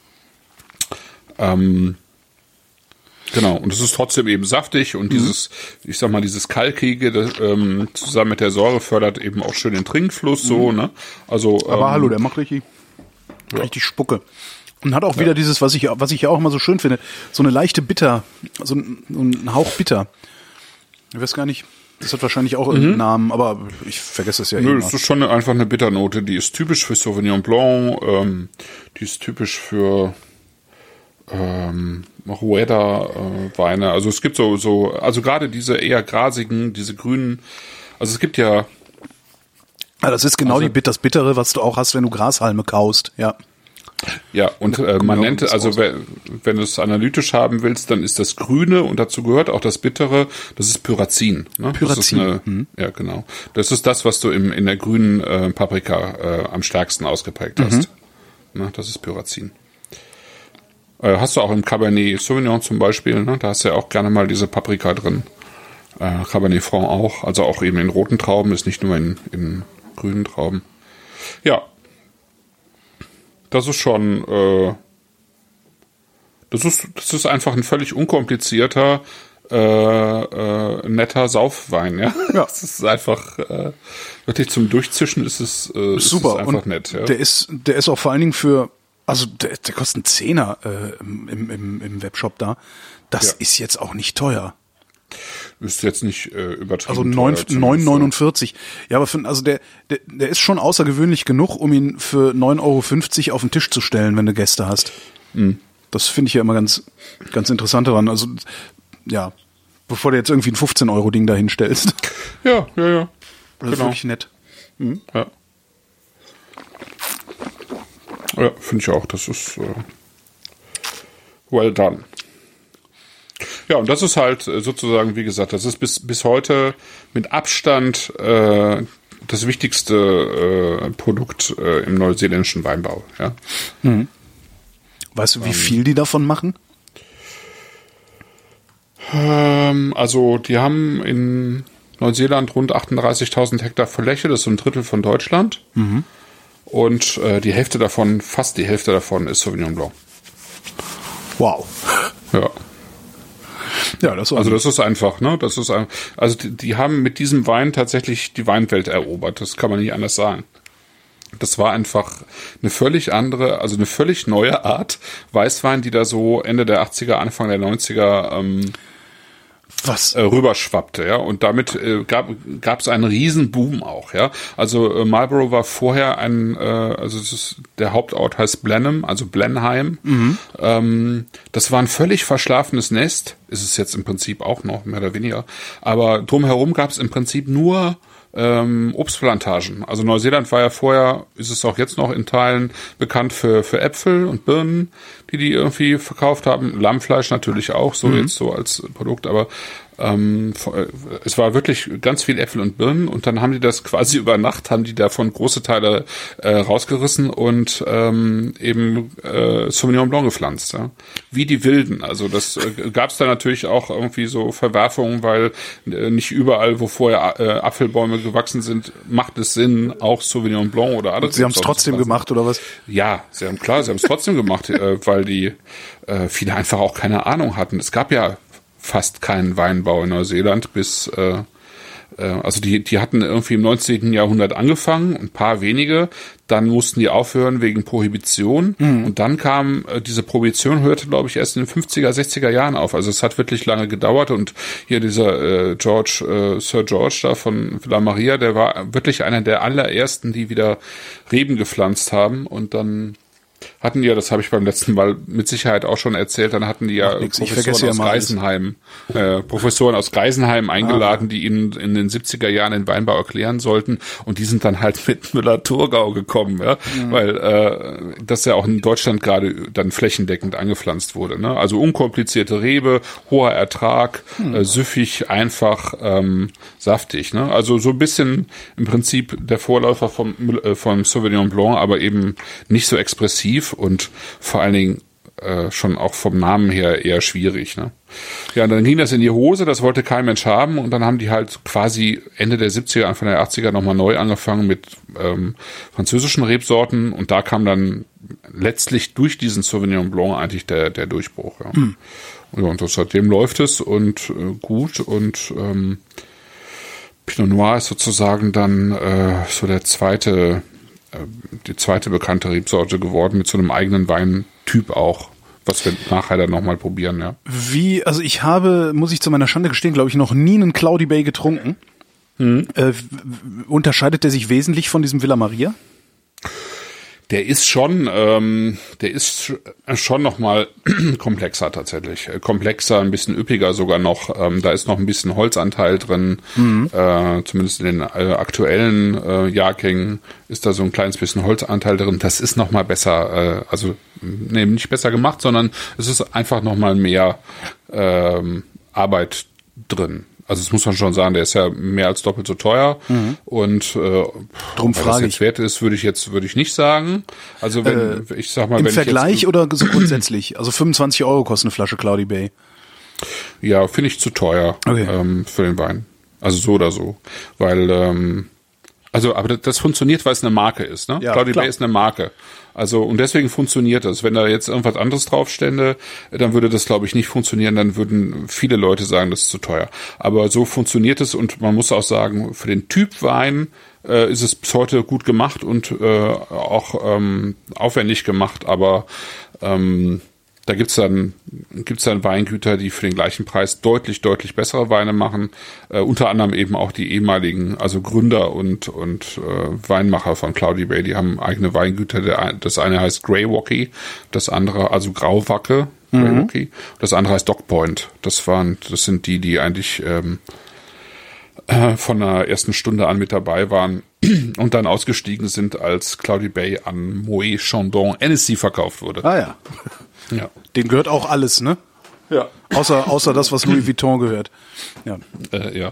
Genau, und es ist trotzdem eben saftig und dieses Kalkige, zusammen mit der Säure fördert eben auch schön den Trinkfluss, so, ne? Also. Aber hallo, der macht richtig Spucke. Und hat auch wieder dieses, was ich ja auch immer so schön finde, so eine leichte Bitter, so ein Hauch bitter. Ich weiß gar nicht. Das hat wahrscheinlich auch irgendeinen Namen, aber ich vergesse es ja immer. Nö, das ist schon einfach eine Bitternote, die ist typisch für Sauvignon Blanc, die ist typisch für Rueda-Weine. Also es gibt also gerade diese eher grasigen, diese grünen, also es gibt ja. Ja, das ist genau das Bittere, was du auch hast, wenn du Grashalme kaust, ja. Ja, und man nennt, also wenn du es analytisch haben willst, dann ist das Grüne und dazu gehört auch das Bittere, das ist Pyrazin. Ne? Pyrazin. Ja, genau. Das ist das, was du in der grünen Paprika am stärksten ausgeprägt hast. Ne? Das ist Pyrazin. Hast du auch im Cabernet Sauvignon zum Beispiel, ne? Da hast du ja auch gerne mal diese Paprika drin. Cabernet Franc auch, also auch eben in roten Trauben, ist nicht nur in grünen Trauben. Ja. Das ist schon, das ist einfach ein völlig unkomplizierter, netter Saufwein, ja. Ja. Es ist einfach wirklich zum Durchzischen ist es super. Ist es einfach und nett. Ja. Der ist auch vor allen Dingen also der kostet einen Zehner im Webshop da. Das ist jetzt auch nicht teuer. Ist jetzt nicht übertrieben. Also 9,49. Ja, aber der ist schon außergewöhnlich genug, um ihn für 9,50 € auf den Tisch zu stellen, wenn du Gäste hast. Mhm. Das finde ich ja immer ganz, ganz interessant daran. Also, ja, bevor du jetzt irgendwie ein 15-€ Ding da hinstellst. Ja. Das ist wirklich nett. Mhm. Ja. Ja, finde ich auch. Das ist well done. Ja, und das ist halt sozusagen, wie gesagt, das ist bis heute mit Abstand das wichtigste Produkt im neuseeländischen Weinbau. Ja. Mhm. Weißt du, wie viel die davon machen? Also die haben in Neuseeland rund 38.000 Hektar Fläche, das ist so ein Drittel von Deutschland. Mhm. Und fast die Hälfte davon ist Sauvignon Blanc. Wow. Ja. Ja, das ist einfach, ne? Also die haben mit diesem Wein tatsächlich die Weinwelt erobert. Das kann man nicht anders sagen. Das war einfach eine völlig andere, also eine völlig neue Art Weißwein, die da so Ende der 80er, Anfang der 90er rüberschwappte, ja. Und damit gab es einen riesen Boom auch, ja. Also Marlborough war vorher der Hauptort heißt Blenheim, also Blenheim. Mhm. Das war ein völlig verschlafenes Nest, ist es jetzt im Prinzip auch noch, mehr oder weniger. Aber drumherum gab es im Prinzip nur Obstplantagen. Also Neuseeland war ja vorher, ist es auch jetzt noch in Teilen bekannt für Äpfel und Birnen, die irgendwie verkauft haben. Lammfleisch natürlich auch, jetzt so als Produkt, aber es war wirklich ganz viel Äpfel und Birnen und dann haben die das quasi über Nacht, haben die davon große Teile rausgerissen und eben Sauvignon Blanc gepflanzt, ja. Wie die Wilden. Also das gab es da natürlich auch irgendwie so Verwerfungen, weil nicht überall, wo vorher Apfelbäume gewachsen sind, macht es Sinn, auch Sauvignon Blanc oder alles. Sie haben es trotzdem gemacht, oder was? Ja, sie haben es trotzdem gemacht, weil die viele einfach auch keine Ahnung hatten. Es gab ja fast keinen Weinbau in Neuseeland also die hatten irgendwie im 19. Jahrhundert angefangen, ein paar wenige, dann mussten die aufhören wegen Prohibition und dann kam, diese Prohibition hörte, glaube ich, erst in den 50er, 60er Jahren auf, also es hat wirklich lange gedauert und hier dieser Sir George da von Villa Maria, der war wirklich einer der allerersten, die wieder Reben gepflanzt haben und dann hatten die ja, das habe ich beim letzten Mal mit Sicherheit auch schon erzählt, dann hatten die ja Professoren aus Geisenheim eingeladen, die ihnen in den 70er Jahren den Weinbau erklären sollten und die sind dann halt mit Müller-Thurgau gekommen, ja, weil das ja auch in Deutschland gerade dann flächendeckend angepflanzt wurde, ne? Also unkomplizierte Rebe, hoher Ertrag, süffig, einfach, saftig, ne? Also so ein bisschen im Prinzip der Vorläufer vom Sauvignon Blanc, aber eben nicht so expressiv und vor allen Dingen schon auch vom Namen her eher schwierig, ne? Ja, und dann ging das in die Hose, das wollte kein Mensch haben und dann haben die halt quasi Ende der 70er, Anfang der 80er nochmal neu angefangen mit französischen Rebsorten und da kam dann letztlich durch diesen Sauvignon Blanc eigentlich der Durchbruch, ja. Und seitdem läuft es und gut und Pinot Noir ist sozusagen dann so die zweite bekannte Rebsorte geworden mit so einem eigenen Weintyp auch, was wir nachher dann nochmal probieren, ja. Also ich habe, muss ich zu meiner Schande gestehen, glaube ich, noch nie einen Cloudy Bay getrunken. Unterscheidet der sich wesentlich von diesem Villa Maria? Der ist schon noch mal komplexer tatsächlich. Komplexer, ein bisschen üppiger sogar noch. Da ist noch ein bisschen Holzanteil drin. Zumindest in den aktuellen Jahrgängen ist da so ein kleines bisschen Holzanteil drin. Das ist noch mal besser, nicht besser gemacht, sondern es ist einfach noch mal mehr Arbeit drin. Also das muss man schon sagen, der ist ja mehr als doppelt so teuer und drum frage was jetzt wert ist, würde ich nicht sagen. Also wenn ich sag mal, im wenn Vergleich ich jetzt, oder so grundsätzlich, also 25 € kostet eine Flasche Cloudy Bay. Ja, finde ich zu teuer für den Wein. Also so oder so, weil Also, aber das funktioniert, weil es eine Marke ist, ne? Ja, Cloudy klar. Bay ist eine Marke. Also, und deswegen funktioniert das. Wenn da jetzt irgendwas anderes drauf stände, dann würde das, glaube ich, nicht funktionieren. Dann würden viele Leute sagen, das ist zu teuer. Aber so funktioniert es und man muss auch sagen, für den Typ Wein ist es bis heute gut gemacht und auch aufwendig gemacht. Aber da gibt's dann Weingüter, die für den gleichen Preis deutlich bessere Weine machen. Unter anderem eben auch die ehemaligen, also Gründer und Weinmacher von Cloudy Bay, die haben eigene Weingüter. Das eine heißt Greywacke, das andere, also Grauwacke, Greywacke, das andere heißt Dog Point. Das sind die eigentlich von der ersten Stunde an mit dabei waren und dann ausgestiegen sind, als Cloudy Bay an Moët Chandon Hennessy verkauft wurde. Ah ja. Ja. Denen gehört auch alles, ne? Ja. Außer das, was Louis Vuitton gehört. Ja. Ja.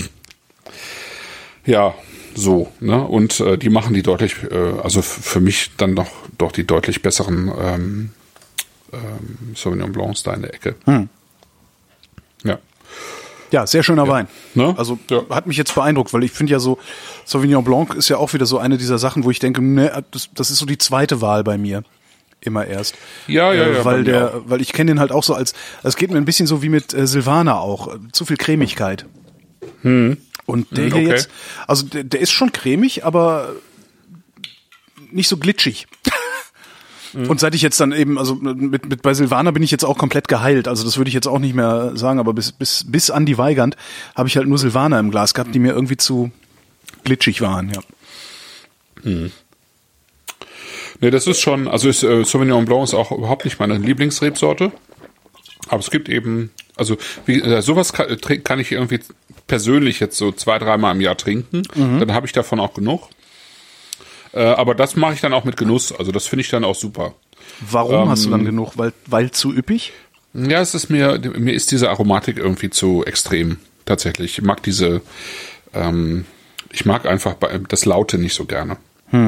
Ja, so, ne? Und die machen die deutlich, also für mich dann doch die deutlich besseren Sauvignon Blancs da in der Ecke. Ja. Ja, sehr schöner Wein. Ne? Also Ja. hat mich jetzt beeindruckt, weil ich finde ja so, Sauvignon Blanc ist ja auch wieder so eine dieser Sachen, wo ich denke, ne, das ist so die zweite Wahl bei mir. Immer erst. Ja, weil ich kenne den halt auch so es geht mir ein bisschen so wie mit Silvaner auch. Zu viel Cremigkeit. Und der hier okay. jetzt, also der ist schon cremig, aber nicht so glitschig. Und seit ich jetzt dann eben, also mit bei Silvaner bin ich jetzt auch komplett geheilt. Also das würde ich jetzt auch nicht mehr sagen, aber bis an die Weigand habe ich halt nur Silvaner im Glas gehabt, die mir irgendwie zu glitschig waren, ja. Ne, das ist schon, also Sauvignon Blanc ist auch überhaupt nicht meine Lieblingsrebsorte. Aber es gibt eben, also sowas kann ich irgendwie persönlich jetzt so 2-3 Mal im Jahr trinken. Dann habe ich davon auch genug. Aber das mache ich dann auch mit Genuss. Also das finde ich dann auch super. Warum hast du dann genug? Weil zu üppig? Ja, es ist mir ist diese Aromatik irgendwie zu extrem. Tatsächlich. Ich mag ich mag einfach das Laute nicht so gerne.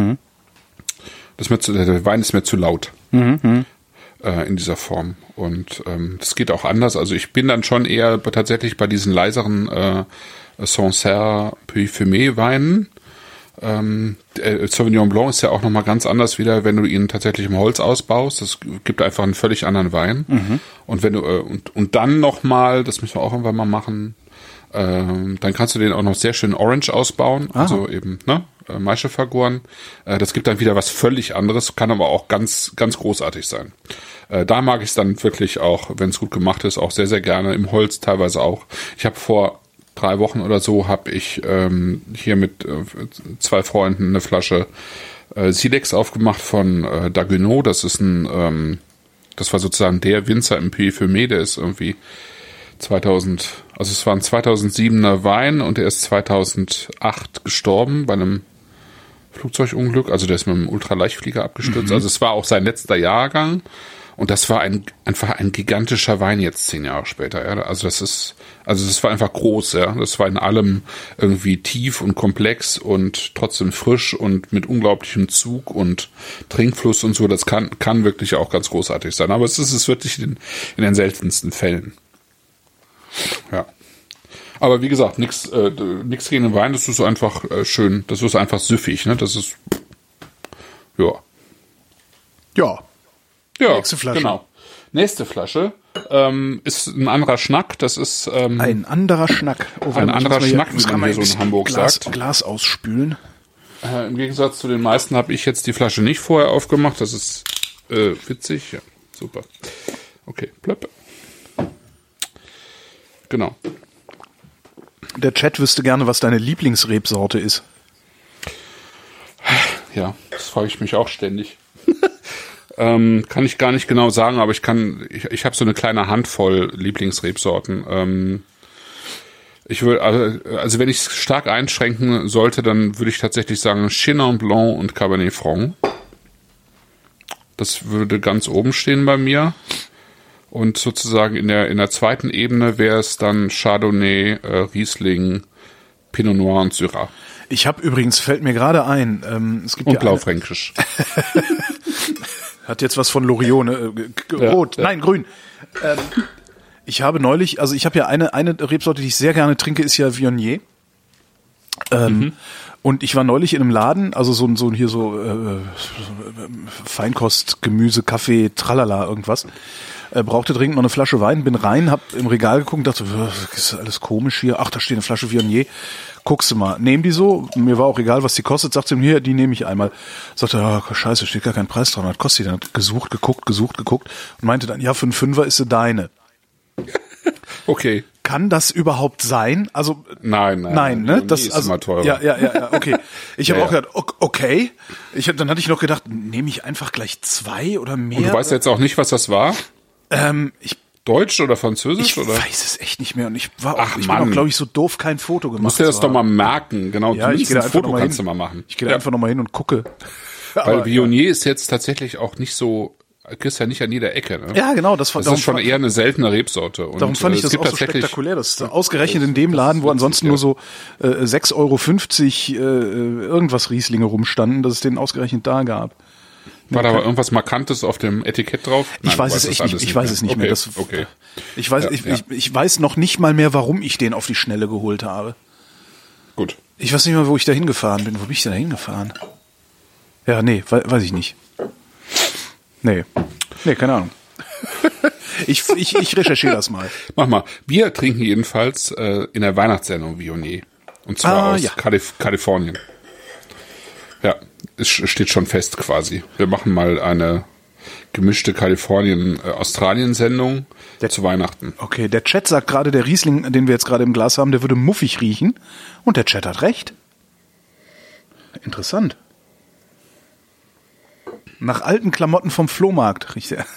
Der Wein ist mir zu laut. In dieser Form. Und das geht auch anders. Also ich bin dann schon eher tatsächlich bei diesen leiseren Sancerre Puy-Fumé Weinen. Sauvignon Blanc ist ja auch nochmal ganz anders wieder, wenn du ihn tatsächlich im Holz ausbaust. Das gibt einfach einen völlig anderen Wein. Und wenn du und dann nochmal, das müssen wir auch irgendwann mal machen, dann kannst du den auch noch sehr schön orange ausbauen. Aha. Also eben, ne? Maische vergoren. Das gibt dann wieder was völlig anderes, kann aber auch ganz, ganz großartig sein. Da mag ich es dann wirklich auch, wenn es gut gemacht ist, auch sehr, sehr gerne. Im Holz teilweise auch. Ich habe vor 3 Wochen oder so habe ich hier mit 2 Freunden eine Flasche Silex aufgemacht von Daguenot. Das ist das war sozusagen der Winzer im Puy-Fumé, der ist irgendwie es war ein 2007er Wein und er ist 2008 gestorben bei einem Flugzeugunglück. Also der ist mit einem Ultraleichtflieger abgestürzt. Also es war auch sein letzter Jahrgang. Und das war einfach ein gigantischer Wein jetzt 10 Jahre später. Ja. Also das war einfach groß. Ja. Das war in allem irgendwie tief und komplex und trotzdem frisch und mit unglaublichem Zug und Trinkfluss und so. Das kann wirklich auch ganz großartig sein. Aber es ist wirklich in den seltensten Fällen. Ja. Aber wie gesagt, nix gegen den Wein. Das ist einfach schön. Das ist einfach süffig. Ne. Das ist ja. Ja. Ja, Nächste Flasche. Genau. Nächste Flasche ist ein anderer Schnack. Das ist Ein anderer Schnack. Oh, ein anderer Schnack, wie man hier so in Hamburg sagt. Glas ausspülen. Im Gegensatz zu den meisten habe ich jetzt die Flasche nicht vorher aufgemacht. Das ist witzig. Ja, super. Okay, plöpp. Genau. Der Chat wüsste gerne, was deine Lieblingsrebsorte ist. Ja, das frage ich mich auch ständig. Kann ich gar nicht genau sagen, aber ich habe so eine kleine Handvoll Lieblingsrebsorten. Also wenn ich es stark einschränken sollte, dann würde ich tatsächlich sagen Chenin Blanc und Cabernet Franc. Das würde ganz oben stehen bei mir. Und sozusagen in der zweiten Ebene wäre es dann Chardonnay, Riesling, Pinot Noir und Syrah. Ich habe übrigens, fällt mir gerade ein, es gibt Und ja Blaufränkisch. Hat jetzt was von Loriot, ne? Rot, ja. Nein, grün. Ich habe neulich, also ich habe ja eine Rebsorte, die ich sehr gerne trinke, ist ja Viognier. Und ich war neulich in einem Laden, also so Feinkost, Gemüse, Kaffee, tralala, irgendwas. Brauchte dringend noch eine Flasche Wein, bin rein, hab im Regal geguckt und dachte, das ist alles komisch hier. Ach, da steht eine Flasche Viognier. Guckst du mal. Nehm die so, mir war auch egal, was die kostet. Sagt sie mir, hier, die nehme ich einmal. Sagte, scheiße, steht gar kein Preis dran. Was kostet die denn? Hat gesucht, geguckt und meinte dann, ja, für einen Fünfer ist sie deine. Okay. Kann das überhaupt sein? Also nein, ne? Das ist also immer teurer. Ja, okay. Ich habe Ja, auch gedacht, okay. Dann hatte ich noch gedacht, nehme ich einfach gleich 2 oder mehr? Und du weißt jetzt auch nicht, was das war? Deutsch oder Französisch? Ich oder? weiß es echt nicht mehr. Und ich bin Mann. auch, glaube ich, so doof, kein Foto gemacht. Musst dir das doch mal merken. Genau, Ja, ich gehe da ein einfach Foto noch mal kannst hin. du mal machen. Ich gehe da einfach nochmal hin und gucke. Weil Viognier ist jetzt tatsächlich auch nicht so, kriegst ja nicht an jeder Ecke. Ne? Ja, genau. Das ist schon eher eine seltene Rebsorte. Und darum fand ich das auch so spektakulär. Das ist ausgerechnet in dem Laden, wo ansonsten nur so 6,50 € irgendwas Rieslinge rumstanden, dass es den ausgerechnet da gab. War da aber irgendwas Markantes auf dem Etikett drauf? Nein, ich weiß es echt nicht. Ich weiß es nicht mehr. Okay. Ich weiß noch nicht mal mehr, warum ich den auf die Schnelle geholt habe. Gut. Ich weiß nicht mal, wo ich da hingefahren bin. Wo bin ich denn da hingefahren? Ja, nee, weiß ich nicht. Nee, keine Ahnung. Ich recherchiere das mal. Mach mal. Wir trinken jedenfalls in der Weihnachtssendung Viognier. Und zwar aus Kalifornien. Ja, es steht schon fest quasi. Wir machen mal eine gemischte Kalifornien-Australien-Sendung zu Weihnachten. Okay, der Chat sagt gerade, der Riesling, den wir jetzt gerade im Glas haben, der würde muffig riechen. Und der Chat hat recht. Interessant. Nach alten Klamotten vom Flohmarkt riecht er.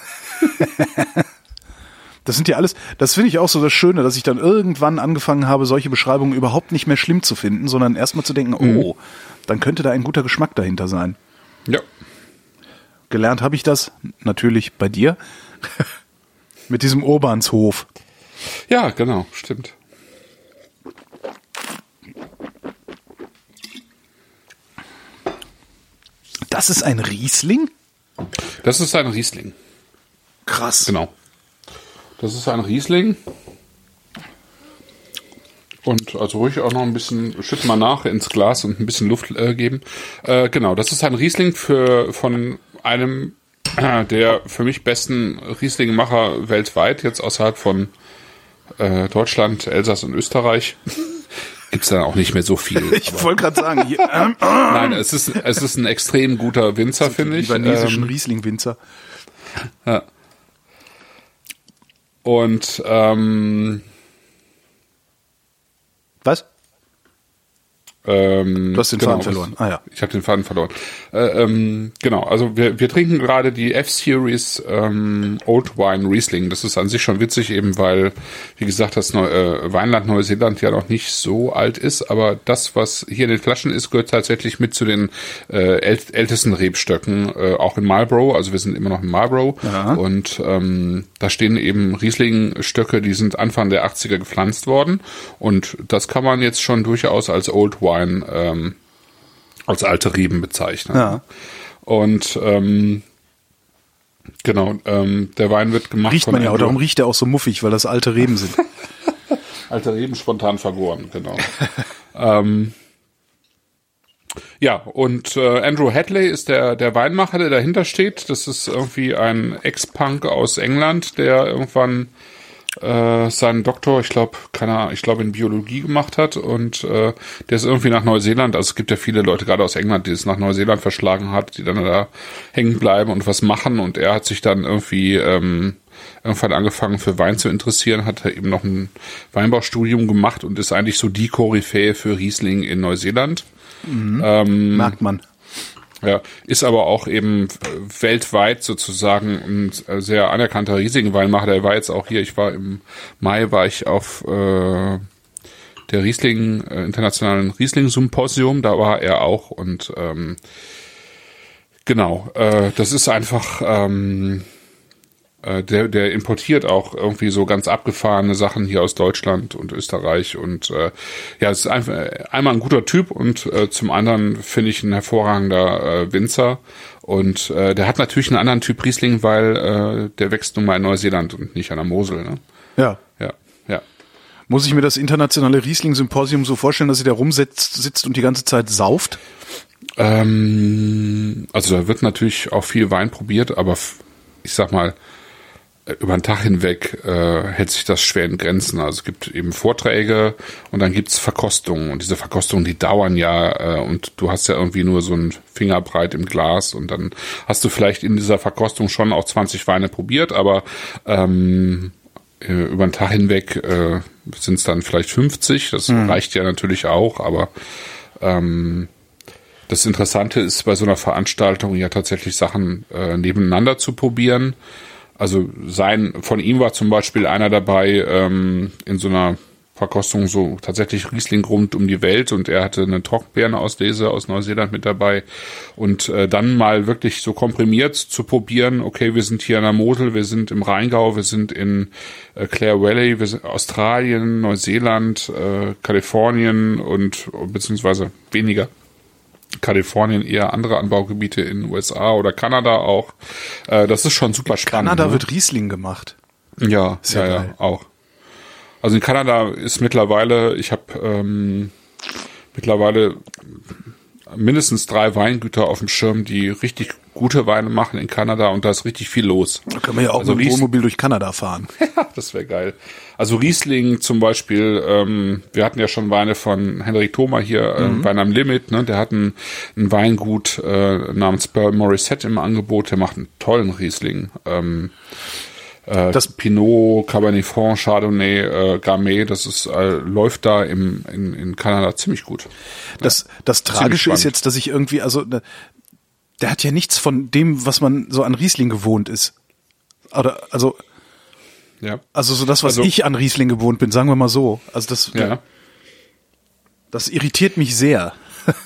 Das sind ja alles, das finde ich auch so das Schöne, dass ich dann irgendwann angefangen habe, solche Beschreibungen überhaupt nicht mehr schlimm zu finden, sondern erstmal zu denken, dann könnte da ein guter Geschmack dahinter sein. Ja. Gelernt habe ich das natürlich bei dir. Mit diesem Urbanshof. Ja, genau, stimmt. Das ist ein Riesling? Das ist ein Riesling. Krass. Genau. Das ist ein Riesling. Und also ruhig auch noch ein bisschen, schütten mal nach ins Glas und ein bisschen Luft geben. Genau, das ist ein Riesling von einem der für mich besten Riesling-Macher weltweit, jetzt außerhalb von Deutschland, Elsass und Österreich. Gibt's dann auch nicht mehr so viel. Ich wollte gerade sagen, nein, es ist ein extrem guter Winzer, finde ich. Libanesischen Riesling-Winzer. Ja. Und was? Du hast den Faden verloren. Ah ja. Ich habe den Faden verloren. Genau, also wir trinken gerade die F-Series Old Wine Riesling. Das ist an sich schon witzig, eben weil, wie gesagt, das Weinland Neuseeland ja noch nicht so alt ist, aber das, was hier in den Flaschen ist, gehört tatsächlich mit zu den ältesten Rebstöcken, auch in Marlborough. Also wir sind immer noch in Marlborough. Ja. Und da stehen eben Riesling-Stöcke, die sind Anfang der 80er gepflanzt worden. Und das kann man jetzt schon durchaus als Old Wine als alte Reben bezeichnen. Ja. Und genau, der Wein wird gemacht. Riecht man ja, darum riecht er auch so muffig, weil das alte Reben sind. Alte Reben spontan vergoren, genau. Ja, und Andrew Hadley ist der Weinmacher, der dahinter steht. Das ist irgendwie ein Ex-Punk aus England, der irgendwann seinen Doktor, ich glaube in Biologie gemacht hat und der ist irgendwie nach Neuseeland, also es gibt ja viele Leute, gerade aus England, die es nach Neuseeland verschlagen hat, die dann da hängen bleiben und was machen und er hat sich dann irgendwie irgendwann angefangen für Wein zu interessieren, hat eben noch ein Weinbaustudium gemacht und ist eigentlich so die Koryphäe für Riesling in Neuseeland. Mhm. Merkt man. Ja, ist aber auch eben weltweit sozusagen ein sehr anerkannter Riesling-Weinmacher. Der war jetzt auch hier, im Mai war ich auf der internationalen Riesling-Symposium, da war er auch und genau, das ist einfach der importiert auch irgendwie so ganz abgefahrene Sachen hier aus Deutschland und Österreich und ja, es ist einfach einmal ein guter Typ und zum anderen finde ich ein hervorragender Winzer und der hat natürlich einen anderen Typ Riesling, weil der wächst nun mal in Neuseeland und nicht an der Mosel, ne? Ja. Ja. Muss ich mir das internationale Riesling-Symposium so vorstellen, dass sie da sitzt und die ganze Zeit sauft? Also da wird natürlich auch viel Wein probiert, aber ich sag mal, über den Tag hinweg hält sich das schwer in Grenzen. Also es gibt eben Vorträge und dann gibt's Verkostungen. Und diese Verkostungen, die dauern ja und du hast ja irgendwie nur so ein Fingerbreit im Glas und dann hast du vielleicht in dieser Verkostung schon auch 20 Weine probiert, aber über den Tag hinweg sind es dann vielleicht 50. Das reicht ja natürlich auch, aber das Interessante ist bei so einer Veranstaltung ja tatsächlich Sachen nebeneinander zu probieren. Also von ihm war zum Beispiel einer dabei in so einer Verkostung so tatsächlich Riesling rund um die Welt und er hatte eine Trockenbeerenauslese aus Neuseeland mit dabei und dann mal wirklich so komprimiert zu probieren, okay, wir sind hier in der Mosel, wir sind im Rheingau, wir sind in Clare Valley, wir sind Australien, Neuseeland, Kalifornien und beziehungsweise weniger Kalifornien, eher andere Anbaugebiete in den USA oder Kanada auch. Das ist schon super spannend. Kanada wird Riesling gemacht. Ja, ja, auch. Also in Kanada ist mittlerweile, ich habe mittlerweile mindestens 3 Weingüter auf dem Schirm, die richtig gute Weine machen in Kanada und da ist richtig viel los. Da können wir ja auch also mit dem Wohnmobil durch Kanada fahren. Ja, das wäre geil. Also Riesling zum Beispiel, wir hatten ja schon Weine von Henrik Thoma hier, Wein am Limit, ne? Der hat ein Weingut namens Pearl Morissette im Angebot, der macht einen tollen Riesling. Das Pinot, Cabernet Franc, Chardonnay, Gamay, das ist läuft da in Kanada ziemlich gut. Das Tragische ist jetzt, dass ich irgendwie, also der hat ja nichts von dem, was man so an Riesling gewohnt ist. Oder also ja. Also so das, was ich an Riesling gewohnt bin, sagen wir mal so. Also das irritiert mich sehr.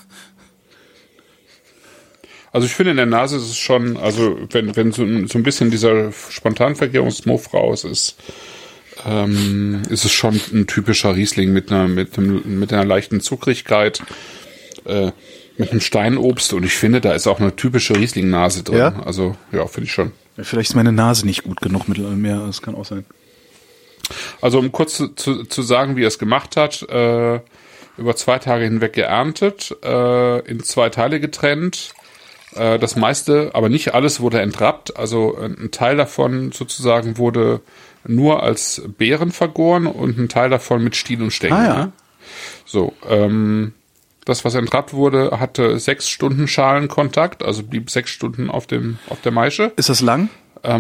Also ich finde, in der Nase ist es schon, also wenn so ein bisschen dieser Spontanvergärungsmuff raus ist, ist es schon ein typischer Riesling mit einer leichten Zuckrigkeit, mit einem Steinobst und ich finde, da ist auch eine typische Riesling-Nase drin. Ja? Also ja, finde ich schon. Ja, vielleicht ist meine Nase nicht gut genug mit mehr, das kann auch sein. Also um kurz zu sagen, wie er es gemacht hat, über 2 Tage hinweg geerntet, in 2 Teile getrennt. Das meiste, aber nicht alles wurde entrappt. Also ein Teil davon sozusagen wurde nur als Beeren vergoren und ein Teil davon mit Stiel und Stängel. Ah, ja. Ne? So, das, was entrappt wurde, hatte 6 Stunden Schalenkontakt, also blieb 6 Stunden auf der Maische. Ist das lang?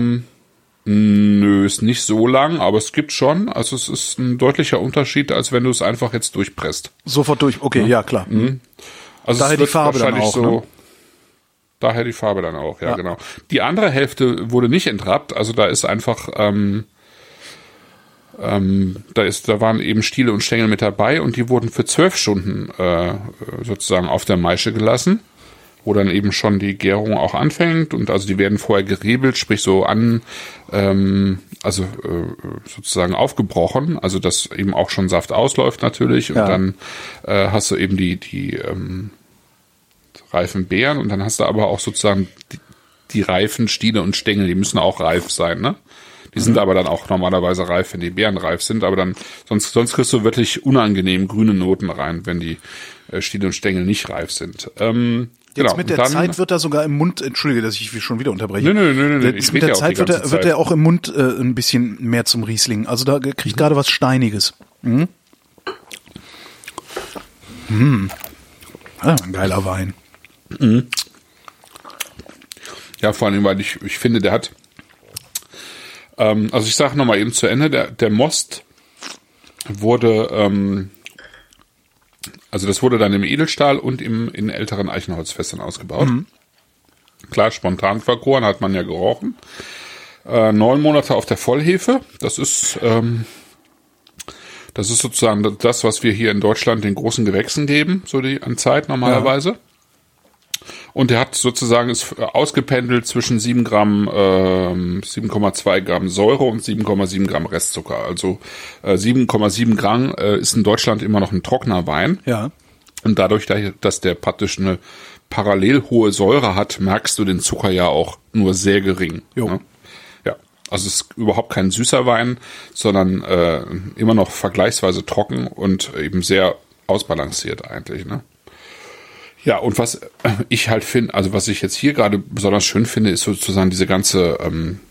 Nö, ist nicht so lang, aber es gibt schon. Also es ist ein deutlicher Unterschied, als wenn du es einfach jetzt durchpresst. Sofort durch, okay, ja klar. Mhm. Also daher die Farbe dann auch, ne? Daher die Farbe dann auch, ja, genau. Die andere Hälfte wurde nicht entrappt, also da ist einfach, da waren eben Stiele und Stängel mit dabei und die wurden für 12 Stunden sozusagen auf der Maische gelassen, wo dann eben schon die Gärung auch anfängt und also die werden vorher geriebelt, sprich so sozusagen aufgebrochen, also dass eben auch schon Saft ausläuft natürlich und dann hast du eben die reifen Beeren und dann hast du aber auch sozusagen die reifen Stiele und Stängel, die müssen auch reif sein, ne? Die sind aber dann auch normalerweise reif, wenn die Beeren reif sind, aber dann sonst kriegst du wirklich unangenehm grüne Noten rein, wenn die Stiele und Stängel nicht reif sind. Jetzt mit der Zeit wird er sogar im Mund, entschuldige, dass ich schon wieder unterbreche. Nö. Jetzt mit der Zeit wird er auch im Mund ein bisschen mehr zum Riesling. Also da kriegt gerade was Steiniges. Ein geiler Wein. Ja, vor allem, weil ich finde, der hat, also ich sage nochmal eben zu Ende, der Most wurde, also das wurde dann im Edelstahl und in älteren Eichenholzfässern ausgebaut. Klar, spontan vergoren, hat man ja gerochen. 9 Monate auf der Vollhefe, das ist sozusagen das, was wir hier in Deutschland den großen Gewächsen geben, so an Zeit normalerweise. Ja. Und der hat sozusagen ist ausgependelt zwischen 7,2 Gramm Säure und 7,7 Gramm Restzucker. Also 7,7 Gramm ist in Deutschland immer noch ein trockener Wein. Ja. Und dadurch, dass der praktisch eine parallel hohe Säure hat, merkst du den Zucker ja auch nur sehr gering. Jo. Ne? Ja. Also es ist überhaupt kein süßer Wein, sondern immer noch vergleichsweise trocken und eben sehr ausbalanciert eigentlich, ne? Ja, und was ich halt finde, also was ich jetzt hier gerade besonders schön finde, ist sozusagen diese ganze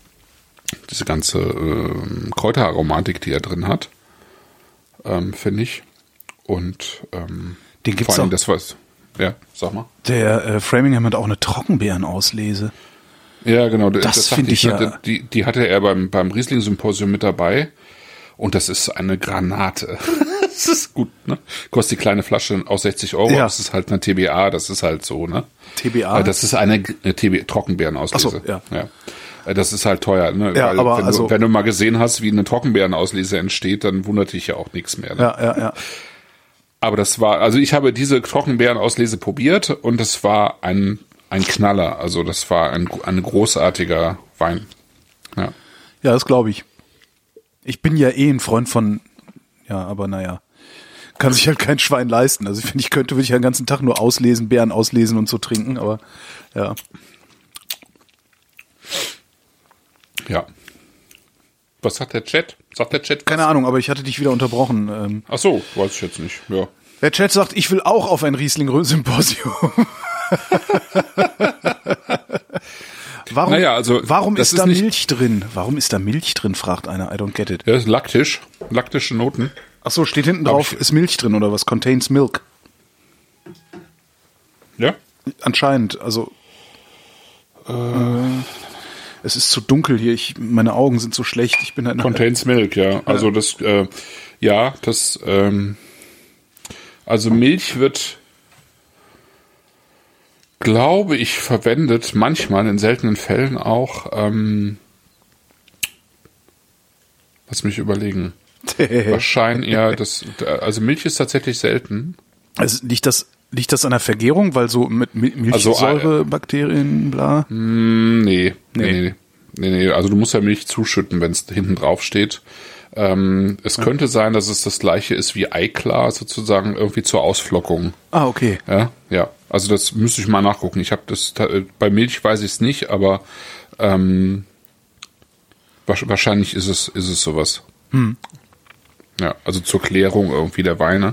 Kräuteraromatik, die er drin hat, finde ich. Und den gibt's vor allem auch. das, was, ja, sag mal. Der Framingham hat auch eine Trockenbeerenauslese. Ja, genau. Das finde ich ja. Die hatte er beim Riesling-Symposium mit dabei. Und das ist eine Granate. Das ist gut, ne? Kostet die kleine Flasche auch 60 €. Ja. Das ist halt eine TBA, das ist halt so, ne? TBA? Das ist eine Trockenbeerenauslese. Ach so, ja. Das ist halt teuer, ne? Ja, weil aber wenn du mal gesehen hast, wie eine Trockenbeerenauslese entsteht, dann wundert dich ja auch nichts mehr. Ne? Ja. Aber ich habe diese Trockenbeerenauslese probiert und das war ein Knaller. Also das war ein großartiger Wein. Ja, das glaube ich. Ich bin ja ein Freund von, aber naja, kann sich halt kein Schwein leisten. Also ich finde, würde ich den ganzen Tag nur Beeren auslesen und so trinken, aber ja. Ja. Was sagt der Chat? Sagt der Chat was? Keine Ahnung, aber ich hatte dich wieder unterbrochen. Ach so, weiß ich jetzt nicht. Ja. Der Chat sagt, ich will auch auf ein Riesling-Symposium. Warum ist da Milch drin? Warum ist da Milch drin, fragt einer. I don't get it. Ja, das ist laktisch. Laktische Noten. Ach so, steht hinten drauf, ist Milch drin oder was? Contains milk. Ja? Anscheinend, also es ist zu dunkel hier, meine Augen sind so schlecht. Ich bin halt Contains milk, ja. Also also Milch wird, glaube ich, verwendet, manchmal in seltenen Fällen auch, lass mich überlegen. Wahrscheinlich, ja, also Milch ist tatsächlich selten. Also liegt das an der Vergärung, weil so mit Milchsäurebakterien, bla? Nee. Also du musst ja Milch zuschütten, wenn es hinten drauf steht. Es könnte sein, dass es das gleiche ist wie Eiklar, sozusagen irgendwie zur Ausflockung. Ah, okay. Ja. Also das müsste ich mal nachgucken. Ich habe das bei Milch weiß ich es nicht, aber wahrscheinlich ist es sowas. Ja, also zur Klärung irgendwie der Weine.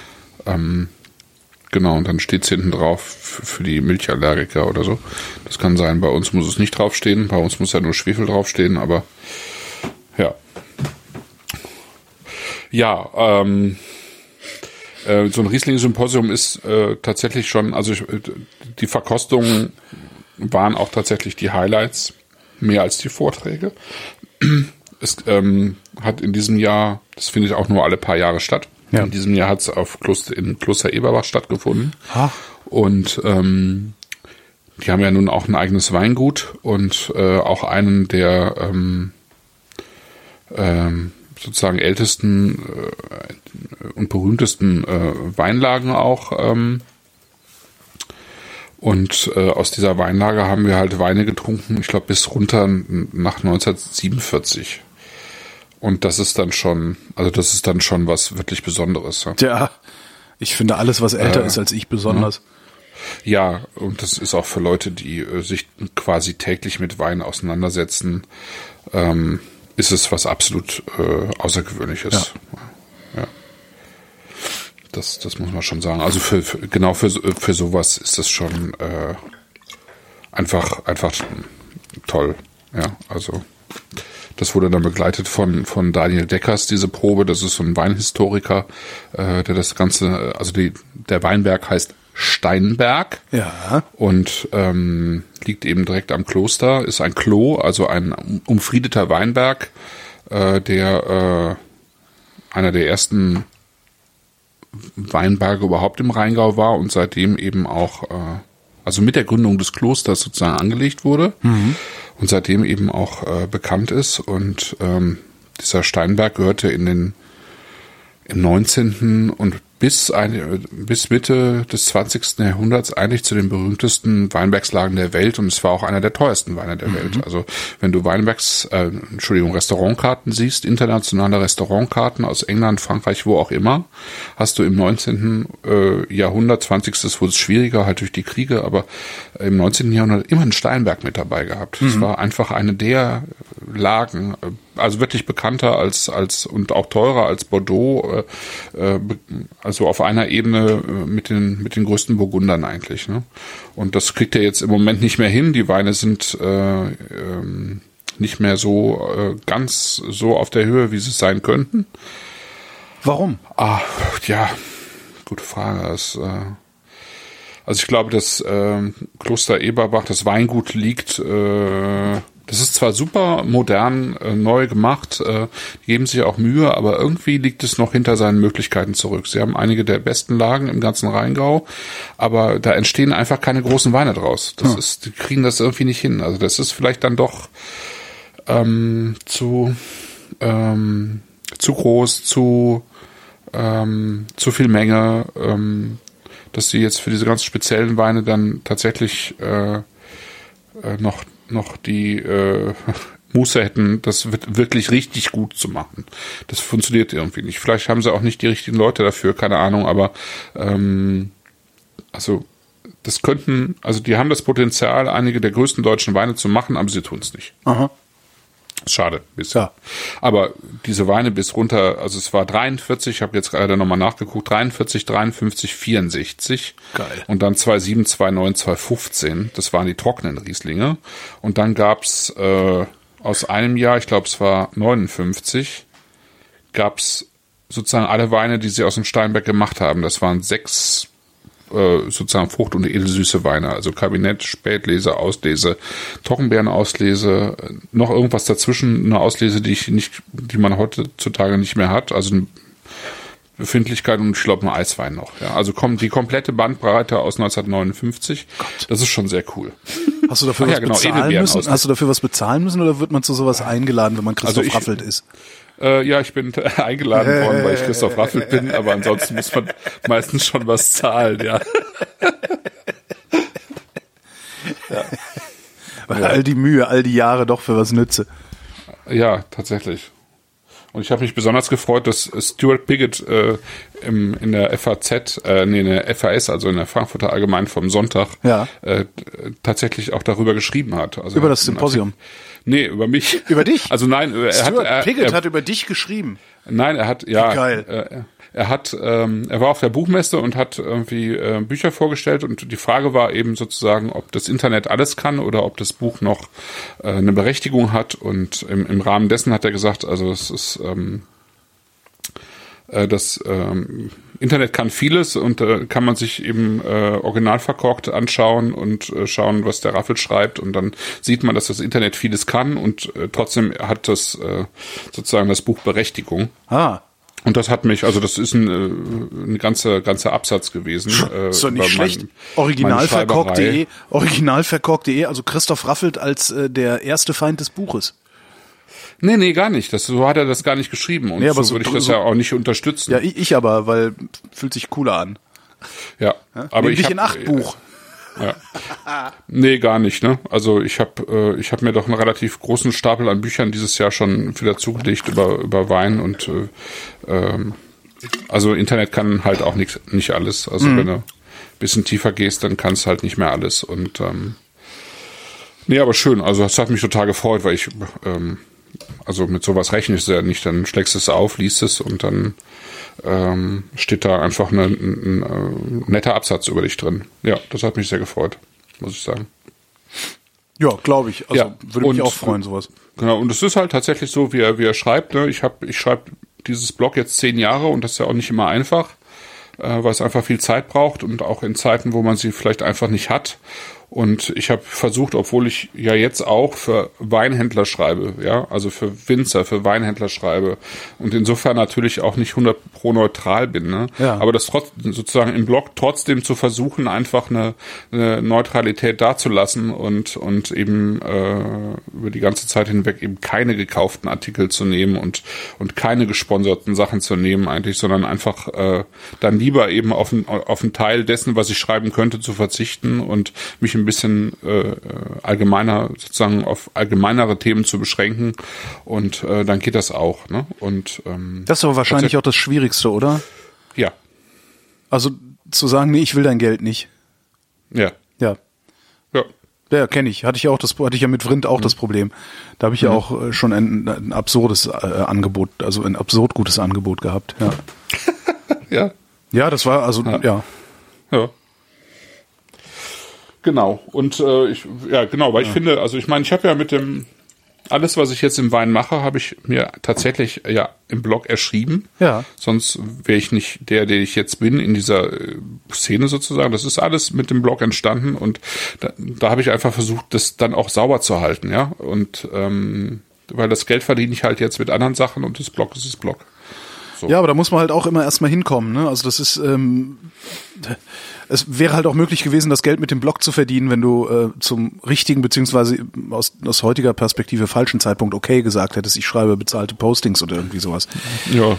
Genau, und dann steht es hinten drauf für die Milchallergiker oder so. Das kann sein. Bei uns muss es nicht draufstehen. Bei uns muss ja nur Schwefel draufstehen, aber ja. Ja, so ein Riesling-Symposium ist tatsächlich schon, also die Verkostungen waren auch tatsächlich die Highlights, mehr als die Vorträge. Es hat in diesem Jahr, das findet auch nur alle paar Jahre statt. Ja. In diesem Jahr hat es in Kloster Eberbach stattgefunden. Ach. Und die haben ja nun auch ein eigenes Weingut und auch einen der sozusagen ältesten und berühmtesten Weinlagen auch. Und aus dieser Weinlage haben wir halt Weine getrunken, ich glaube bis runter nach 1947. Und das ist dann schon was wirklich Besonderes. Ja, ich finde alles, was älter ist als ich, besonders. Ja, und das ist auch für Leute, die sich quasi täglich mit Wein auseinandersetzen, ist es was absolut Außergewöhnliches. Ja. Das muss man schon sagen. Also für sowas ist das schon einfach toll. Ja, also das wurde dann begleitet von Daniel Deckers, diese Probe. Das ist so ein Weinhistoriker, der das Ganze, also der Weinberg heißt Steinberg. Ja. Und liegt eben direkt am Kloster, ist ein Klo, also ein umfriedeter Weinberg, der einer der ersten Weinberge überhaupt im Rheingau war und seitdem eben auch, also mit der Gründung des Klosters sozusagen angelegt wurde. Und seitdem eben auch bekannt ist. Und dieser Steinberg gehörte im 19. und bis Mitte des 20. Jahrhunderts eigentlich zu den berühmtesten Weinbergslagen der Welt und es war auch einer der teuersten Weine der Welt. Also wenn du Restaurantkarten siehst, internationale Restaurantkarten aus England, Frankreich, wo auch immer, hast du im 19. Jahrhundert, 20. wurde es schwieriger, halt durch die Kriege, aber im 19. Jahrhundert immer einen Steinberg mit dabei gehabt. Es war einfach eine der Lagen, also wirklich bekannter als und auch teurer als Bordeaux, also auf einer Ebene mit den größten Burgundern eigentlich. Ne? Und das kriegt er jetzt im Moment nicht mehr hin. Die Weine sind nicht mehr so ganz so auf der Höhe, wie sie sein könnten. Warum? Ja, gute Frage. Also ich glaube, das Kloster Eberbach, das Weingut liegt, das ist zwar super modern, neu gemacht, die geben sich auch Mühe, aber irgendwie liegt es noch hinter seinen Möglichkeiten zurück. Sie haben einige der besten Lagen im ganzen Rheingau, aber da entstehen einfach keine großen Weine draus. Die kriegen das irgendwie nicht hin. Also das ist vielleicht dann doch zu groß, zu viel Menge, dass sie jetzt für diese ganz speziellen Weine dann tatsächlich noch die Muße hätten, das wirklich richtig gut zu machen. Das funktioniert irgendwie nicht. Vielleicht haben sie auch nicht die richtigen Leute dafür, keine Ahnung, aber die haben das Potenzial, einige der größten deutschen Weine zu machen, aber sie tun es nicht. Aha. Schade, bisher. Ja. Aber diese Weine bis runter, also es war 43, ich habe jetzt gerade nochmal nachgeguckt, 43, 53, 64. Geil. Und dann 27, 29, 215, das waren die trockenen Rieslinge. Und dann gab's aus einem Jahr, ich glaube es war 59, gab's sozusagen alle Weine, die sie aus dem Steinberg gemacht haben. Das waren 6 sozusagen Frucht- und edelsüße Weine, also Kabinett, Spätlese, Auslese, Trockenbeerenauslese, noch irgendwas dazwischen, eine Auslese, die man heutzutage nicht mehr hat, also eine Befindlichkeit und ich glaube ein Eiswein noch. Ja. Also kommt die komplette Bandbreite aus 1959. Gott. Das ist schon sehr cool. Hast du dafür bezahlen müssen? Hast du dafür was bezahlen müssen oder wird man zu sowas eingeladen, wenn man Christoph Raffelt ist? Ja, ich bin eingeladen worden, weil ich Christoph Raffelt bin, aber ansonsten muss man meistens schon was zahlen, ja. Ja. Weil all die Mühe, all die Jahre doch für was nütze. Ja, tatsächlich. Und ich habe mich besonders gefreut, dass Stuart Piggott in der FAZ, in der FAS, also in der Frankfurter Allgemeinen vom Sonntag, tatsächlich auch darüber geschrieben hat. Also über das Symposium? Nee, über mich. Über dich? Also nein, Stuart Piggott hat über dich geschrieben. Nein, er hat, ja. Geil. Er war auf der Buchmesse und hat irgendwie Bücher vorgestellt und die Frage war eben sozusagen, ob das Internet alles kann oder ob das Buch noch eine Berechtigung hat und im Rahmen dessen hat er gesagt, also es ist das Internet kann vieles und kann man sich eben original verkorkt anschauen und schauen, was der Raffelt schreibt und dann sieht man, dass das Internet vieles kann und trotzdem hat das sozusagen das Buch Berechtigung. Und das hat mich, also das ist ein ganzer Absatz gewesen. So nicht schlecht. Originalverkorkt.de, also Christoph Raffelt als der erste Feind des Buches. Nee, gar nicht. So hat er das gar nicht geschrieben. Und aber so würde ich das ja auch nicht unterstützen. Ja, ich aber, weil fühlt sich cooler an. Ja, aber ich in 8 Buch. Ja. Nee, gar nicht, ne? Also ich hab mir doch einen relativ großen Stapel an Büchern dieses Jahr schon wieder zugelegt über Wein und also Internet kann halt auch nicht alles. Also wenn du ein bisschen tiefer gehst, dann kannst halt nicht mehr alles. Und nee, aber schön. Also das hat mich total gefreut, weil ich also mit sowas rechnest du ja nicht. Dann schlägst du es auf, liest es und dann steht da einfach ein netter Absatz über dich drin. Ja, das hat mich sehr gefreut, muss ich sagen. Ja, glaube ich. Also würde mich auch freuen, sowas. Genau, und es ist halt tatsächlich so, wie er schreibt. Ne? Ich schreibe dieses Blog jetzt 10 Jahre und das ist ja auch nicht immer einfach, weil es einfach viel Zeit braucht und auch in Zeiten, wo man sie vielleicht einfach nicht hat. Und ich habe versucht, obwohl ich ja jetzt auch für Weinhändler schreibe, ja, also für Winzer, für Weinhändler schreibe und insofern natürlich auch nicht 100% neutral bin, ne? Ja. Aber das sozusagen im Blog trotzdem zu versuchen, einfach eine Neutralität dazulassen und eben über die ganze Zeit hinweg eben keine gekauften Artikel zu nehmen und keine gesponserten Sachen zu nehmen eigentlich, sondern einfach dann lieber eben auf einen Teil dessen, was ich schreiben könnte, zu verzichten und mich ein bisschen allgemeiner, sozusagen auf allgemeinere Themen zu beschränken und dann geht das auch, ne? Und das ist aber wahrscheinlich auch das Schwierigste, oder? Ja. Also zu sagen, nee, ich will dein Geld nicht. Ja. Ja. Ja. Ja, kenne ich. Hatte ich ja mit Vrind auch das Problem. Da habe ich ja auch schon ein absurdes Angebot, also ein absurd gutes Angebot gehabt. Ja. Ja. Ja, das war also ja. Genau. Und weil ich finde, also ich meine, ich habe ja mit dem alles, was ich jetzt im Wein mache, habe ich mir tatsächlich ja im Blog erschrieben. Ja. Sonst wäre ich nicht der ich jetzt bin in dieser Szene sozusagen. Das ist alles mit dem Blog entstanden und da habe ich einfach versucht, das dann auch sauber zu halten, ja. Und weil das Geld verdiene ich halt jetzt mit anderen Sachen und das Blog ist das Blog. So. Ja, aber da muss man halt auch immer erstmal hinkommen, ne? Also das ist, es wäre halt auch möglich gewesen, das Geld mit dem Blog zu verdienen, wenn du zum richtigen, beziehungsweise aus heutiger Perspektive falschen Zeitpunkt okay gesagt hättest, ich schreibe bezahlte Postings oder irgendwie sowas. Ja.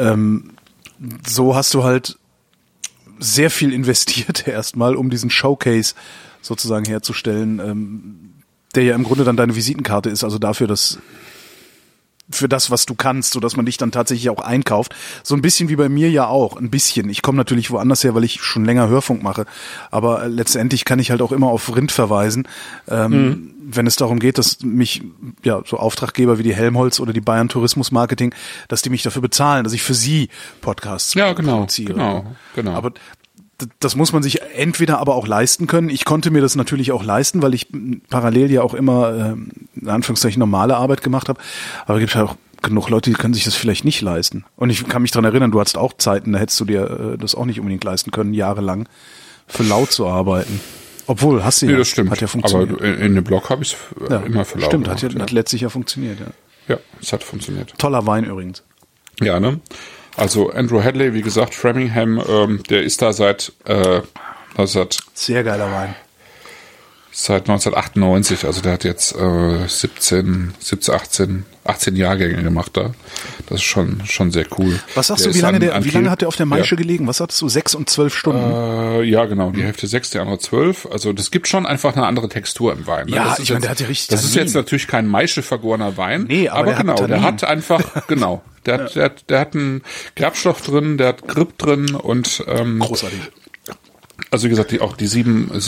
So hast du halt sehr viel investiert erstmal, um diesen Showcase sozusagen herzustellen, der ja im Grunde dann deine Visitenkarte ist, also dafür, dass für das, was du kannst, sodass man dich dann tatsächlich auch einkauft. So ein bisschen wie bei mir ja auch, ein bisschen. Ich komme natürlich woanders her, weil ich schon länger Hörfunk mache, aber letztendlich kann ich halt auch immer auf Rind verweisen, wenn es darum geht, dass mich ja so Auftraggeber wie die Helmholtz oder die Bayern Tourismus Marketing, dass die mich dafür bezahlen, dass ich für sie Podcasts produziere. Genau. Aber das muss man sich entweder aber auch leisten können. Ich konnte mir das natürlich auch leisten, weil ich parallel ja auch immer in Anführungszeichen normale Arbeit gemacht habe. Aber es gibt halt auch genug Leute, die können sich das vielleicht nicht leisten. Und ich kann mich dran erinnern, du hattest auch Zeiten, da hättest du dir das auch nicht unbedingt leisten können, jahrelang für laut zu arbeiten. Obwohl, hast du ja. Nee, das stimmt. Hat ja funktioniert. Aber in dem Blog habe ich es immer für laut gemacht. Stimmt, hat letztlich ja funktioniert, ja. Ja, es hat funktioniert. Toller Wein übrigens. Ja, ne? Also Andrew Hadley, wie gesagt, Framingham, der ist da seit sehr geiler Wein. Seit 1998, also der hat jetzt 18 Jahrgänge gemacht da. Das ist schon sehr cool. Was sagst du, wie lange hat der auf der Maische gelegen? Was sagst du, 6 und 12 Stunden? Ja, genau, die Hälfte 6, die andere 12. Also das gibt schon einfach eine andere Textur im Wein. Ne? Ja, ich meine, der hat ja richtig Das ist jetzt natürlich kein Maische vergorener Wein. Nee, aber der hat einfach, genau, der hat einen Gerbstoff drin, der hat Grip drin und großartig. Also wie gesagt, auch die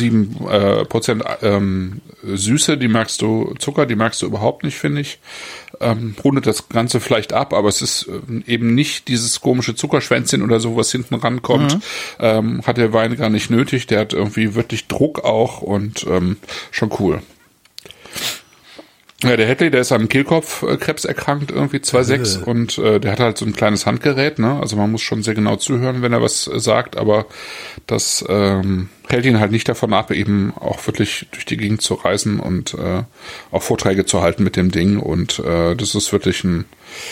7% Süße, die merkst du, Zucker, die merkst du überhaupt nicht, finde ich. Rundet das Ganze vielleicht ab, aber es ist eben nicht dieses komische Zuckerschwänzchen oder so, was hinten rankommt. Hat der Wein gar nicht nötig. Der hat irgendwie wirklich Druck auch und schon cool. Ja, der Hadley, der ist an Kehlkopfkrebs erkrankt, irgendwie 2,6 und der hat halt so ein kleines Handgerät, ne? Also man muss schon sehr genau zuhören, wenn er was sagt, aber das hält ihn halt nicht davon ab, eben auch wirklich durch die Gegend zu reisen und auch Vorträge zu halten mit dem Ding und das ist wirklich ein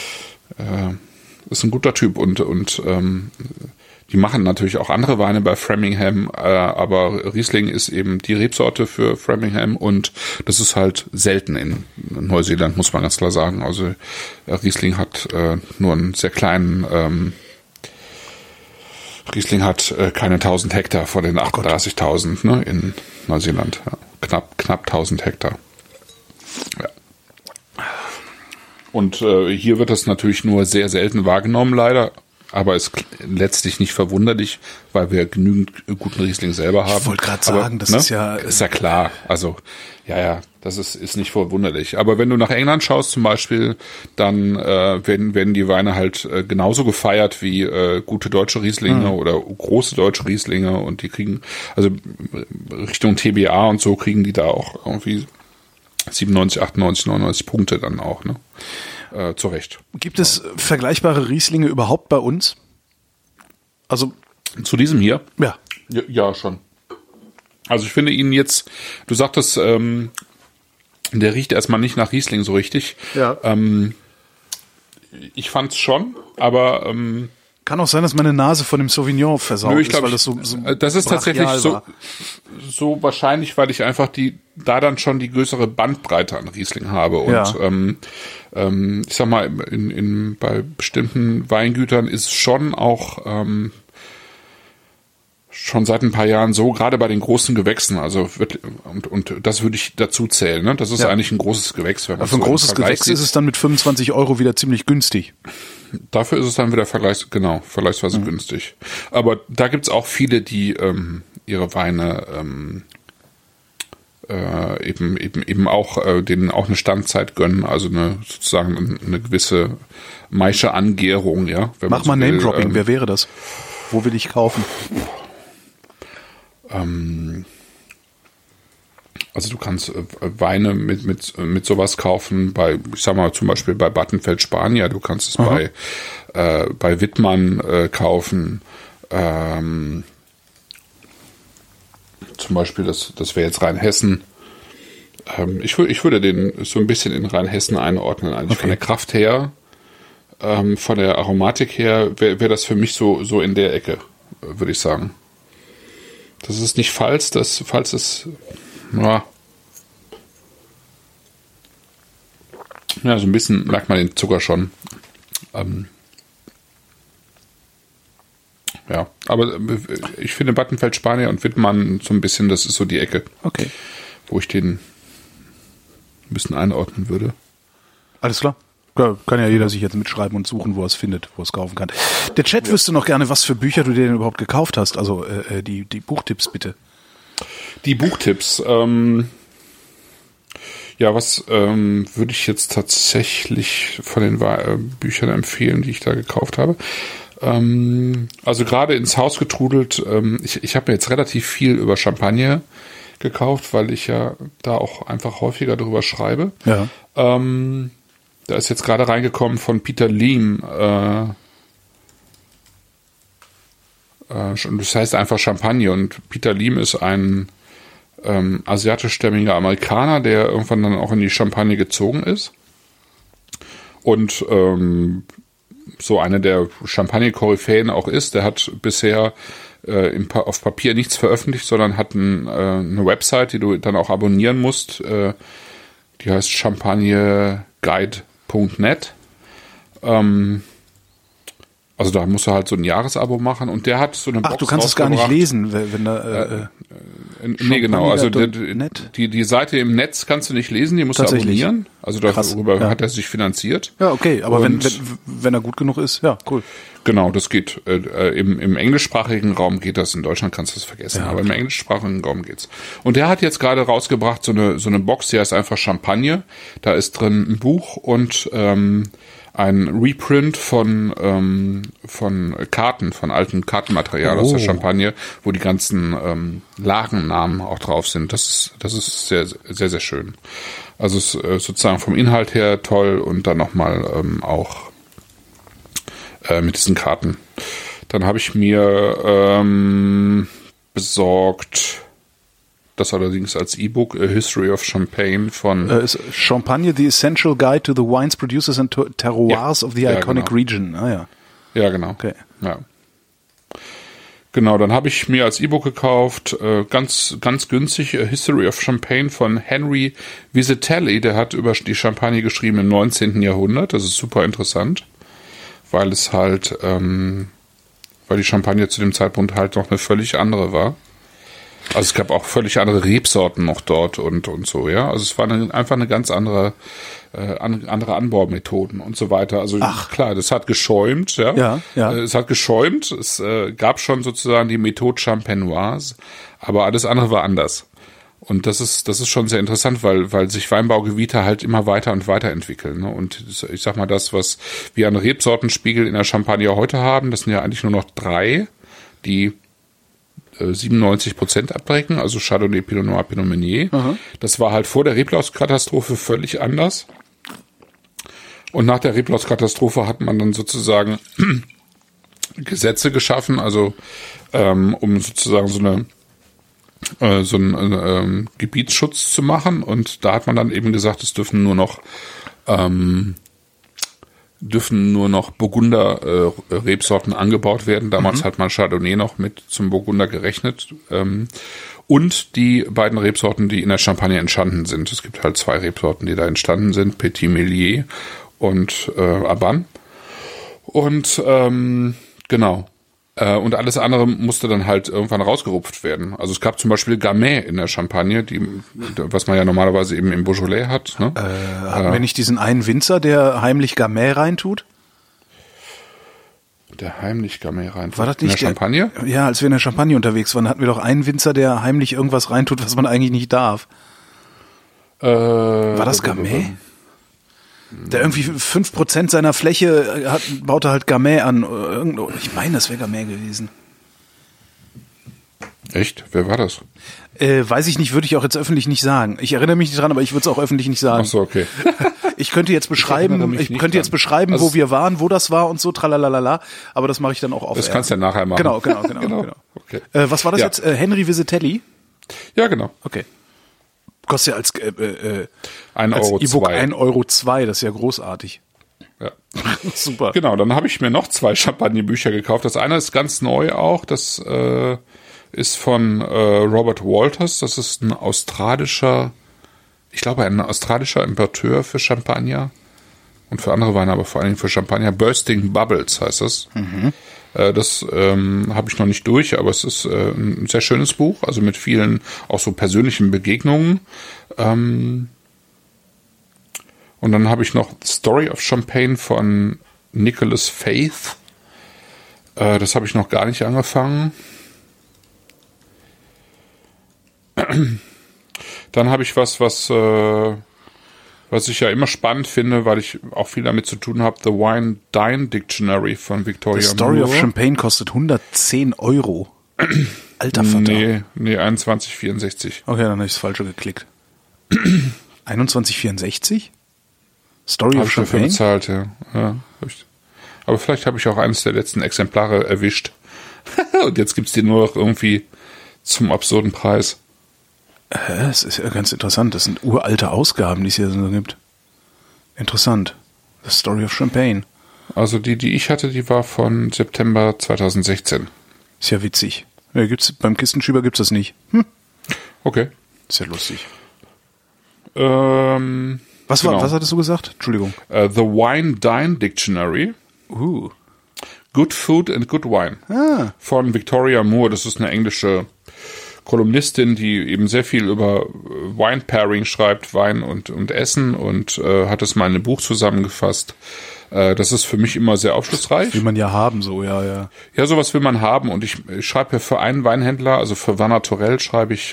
guter Typ und die machen natürlich auch andere Weine bei Framingham, aber Riesling ist eben die Rebsorte für Framingham und das ist halt selten in Neuseeland, muss man ganz klar sagen. Also Riesling hat nur einen sehr kleinen, Riesling hat keine 1000 Hektar von den 38.000 ne, in Neuseeland. Ja, knapp 1000 Hektar. Ja. Und hier wird das natürlich nur sehr selten wahrgenommen, leider. Aber ist letztlich nicht verwunderlich, weil wir genügend guten Riesling selber haben. Ich wollte gerade sagen, das ist ja... Ist ja klar. Also, ja, das ist nicht verwunderlich. Aber wenn du nach England schaust zum Beispiel, dann werden die Weine halt genauso gefeiert wie gute deutsche Rieslinge oder große deutsche Rieslinge. Und die kriegen, also Richtung TBA und so kriegen die da auch irgendwie 97, 98, 99 Punkte dann auch, ne? Zu Recht. Gibt es vergleichbare Rieslinge überhaupt bei uns? Also zu diesem hier? Ja. Ja, schon. Also ich finde ihn jetzt, du sagtest, der riecht erstmal nicht nach Riesling so richtig. Ja. Ich fand's schon, aber kann auch sein, dass meine Nase von dem Sauvignon versaut ist, weil das so das ist tatsächlich war. so wahrscheinlich, weil ich einfach da dann schon die größere Bandbreite an Riesling habe. Und ich sag mal, bei bestimmten Weingütern ist schon auch schon seit ein paar Jahren so, gerade bei den großen Gewächsen, also und das würde ich dazu zählen, ne? Das ist eigentlich ein großes Gewächs. Wenn man für ein großes Gewächs ist es dann mit 25 € wieder ziemlich günstig. Dafür ist es dann wieder vergleichsweise günstig. Aber da gibt's auch viele, die ihre Weine eben auch denen auch eine Standzeit gönnen, also sozusagen eine gewisse Maische Angärung, ja. Mach mal Name-Dropping, wer wäre das? Wo will ich kaufen? Also du kannst Weine mit sowas kaufen, ich sag mal zum Beispiel bei Battenfeld Spanier, du kannst es bei Wittmann kaufen, zum Beispiel, das wäre jetzt Rheinhessen. Ich würde den so ein bisschen in Rheinhessen einordnen, eigentlich von der Kraft her, von der Aromatik her wäre das für mich so in der Ecke, würde ich sagen. Das ist nicht Pfalz, Pfalz ist, ja, so ein bisschen merkt man den Zucker schon. Ja, aber ich finde Battenfeld Spanier und Wittmann so ein bisschen, das ist so die Ecke, wo ich den ein bisschen einordnen würde. Alles klar. Kann ja jeder sich jetzt mitschreiben und suchen, wo er es findet, wo er es kaufen kann. Der Chat wüsste noch gerne, was für Bücher du dir denn überhaupt gekauft hast. Also die Buchtipps bitte. Die Buchtipps. Was würde ich jetzt tatsächlich von den Büchern empfehlen, die ich da gekauft habe? Also gerade ins Haus getrudelt. Ich habe mir jetzt relativ viel über Champagner gekauft, weil ich ja da auch einfach häufiger drüber schreibe. Ja. Da ist jetzt gerade reingekommen von Peter Lim. Das heißt einfach Champagner. Und Peter Lim ist ein asiatischstämmiger Amerikaner, der irgendwann dann auch in die Champagne gezogen ist. Und so eine der Champagner-Koryphäen auch ist. Der hat bisher auf Papier nichts veröffentlicht, sondern hat eine Website, die du dann auch abonnieren musst. Die heißt champagneguide.net. Also da musst du halt so ein Jahresabo machen und der hat so eine Box. Ach, du kannst es gar nicht lesen, wenn da nee, genau, also die Seite im Netz kannst du nicht lesen, die musst du abonnieren. Also darüber hat er sich finanziert. Ja, okay, aber wenn er gut genug ist, ja, cool. Genau, das geht. Im englischsprachigen Raum geht das, in Deutschland kannst du es vergessen, aber im englischsprachigen Raum geht's. Und der hat jetzt gerade rausgebracht so eine Box, die heißt einfach Champagner. Da ist drin ein Buch und ein Reprint von Karten, von altem Kartenmaterial aus der Champagne, wo die ganzen Lagennamen auch drauf sind. Das ist sehr, sehr, sehr schön. Also es ist sozusagen vom Inhalt her toll und dann nochmal auch mit diesen Karten. Dann habe ich mir besorgt, das allerdings als E-Book, A History of Champagne von Champagne, The Essential Guide to the Wines, Producers and Terroirs of the Iconic Region. Ah ja. Ja, genau. Okay. Ja. Genau, dann habe ich mir als E-Book gekauft, ganz, ganz günstig, A History of Champagne von Henry Visitelli. Der hat über die Champagne geschrieben im 19. Jahrhundert. Das ist super interessant, weil es halt, weil die Champagne zu dem Zeitpunkt halt noch eine völlig andere war. Also es gab auch völlig andere Rebsorten noch dort und so, ja. Also es war einfach eine ganz andere Anbaumethoden und so weiter. Also klar, das hat geschäumt, ja. Es hat geschäumt. Es gab schon sozusagen die Methode Champenoise, aber alles andere war anders. Und das ist schon sehr interessant, weil sich Weinbaugebiete halt immer weiter und weiter entwickeln. Ne? Und ich sag mal, das, was wir an Rebsortenspiegel in der Champagne heute haben, das sind ja eigentlich nur noch 3, die 97% abdecken, also Chardonnay, Pinot Noir, Pinot Meunier. Mhm. Das war halt vor der Reblauskatastrophe völlig anders. Und nach der Reblauskatastrophe hat man dann sozusagen Gesetze geschaffen, also um sozusagen so eine so einen Gebietsschutz zu machen, und da hat man dann eben gesagt, es dürfen nur noch Burgunder Rebsorten angebaut werden. Damals hat man Chardonnay noch mit zum Burgunder gerechnet. Und die beiden Rebsorten, die in der Champagne entstanden sind. Es gibt halt 2 Rebsorten, die da entstanden sind, Petit Meunier und Aban. Und genau. Und alles andere musste dann halt irgendwann rausgerupft werden. Also es gab zum Beispiel Gamay in der Champagne, was man ja normalerweise eben im Beaujolais hat. Ne? Hatten wir nicht diesen einen Winzer, der heimlich Gamay reintut? Der heimlich Gamay reintut? War das nicht in der Champagne? Ja, als wir in der Champagne unterwegs waren, hatten wir doch einen Winzer, der heimlich irgendwas reintut, was man eigentlich nicht darf. War das Gamay? Der irgendwie 5% seiner Fläche baute halt Gamay an. Ich meine, das wäre Gamay gewesen. Echt? Wer war das? Weiß ich nicht, würde ich auch jetzt öffentlich nicht sagen. Ich erinnere mich nicht dran, aber ich würde es auch öffentlich nicht sagen. Ach so, okay. Ich könnte jetzt beschreiben, Also, wo wir waren, wo das war und so, tralalala, aber das mache ich dann auch auf. Das kannst du ja nachher machen. Genau. Okay. Was war das jetzt? Henry Visitelli? Ja, genau. Okay. Kostet ja als €1,02. E-Book 1,02 €, das ist ja großartig. Ja. Super. Genau, dann habe ich mir noch 2 Champagnebücher gekauft. Das eine ist ganz neu auch, das ist von Robert Walters. Das ist ein australischer Importeur für Champagner und für andere Weine, aber vor allen Dingen für Champagner. Bursting Bubbles heißt das. Das habe ich noch nicht durch, aber es ist ein sehr schönes Buch, also mit vielen auch so persönlichen Begegnungen. Und dann habe ich noch Story of Champagne von Nicholas Faith. Das habe ich noch gar nicht angefangen. Dann habe ich was ich ja immer spannend finde, weil ich auch viel damit zu tun habe, The Wine Dine Dictionary von Victoria The Story Moore. of Champagne kostet 110 €. Alter Vater. Nee, 21,64. Okay, dann habe ich das Falsche geklickt. 21,64? Story of Champagne? Bezahlt, ja. Aber vielleicht habe ich auch eines der letzten Exemplare erwischt. Und jetzt gibt's die nur noch irgendwie zum absurden Preis. Das ist ja ganz interessant. Das sind uralte Ausgaben, die es hier so gibt. Interessant. The Story of Champagne. Also die ich hatte, die war von September 2016. Ist ja witzig. Ja, beim Kistenschieber gibt's das nicht. Okay. Ist ja lustig. Was hattest du gesagt? Entschuldigung. The Wine Dine Dictionary. Good Food and Good Wine. Von Victoria Moore. Das ist eine englische Kolumnistin, die eben sehr viel über Wine Pairing schreibt, Wein und Essen, und hat es mal in einem Buch zusammengefasst. Das ist für mich immer sehr aufschlussreich. Will man ja haben, so, ja. Ja, sowas will man haben, und ich schreibe ja für einen Weinhändler, also für Vin Naturel schreibe ich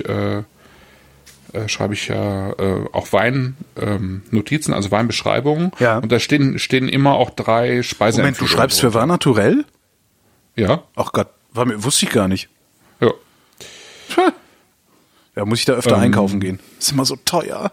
ja auch Weinnotizen, also Weinbeschreibungen. Ja. Und da stehen immer auch 3 Speiseempfehlungen. Moment, du schreibst für Vin Naturel? Ja. Ach Gott, wusste ich gar nicht. Ja. Ja, muss ich da öfter einkaufen gehen. Ist immer so teuer.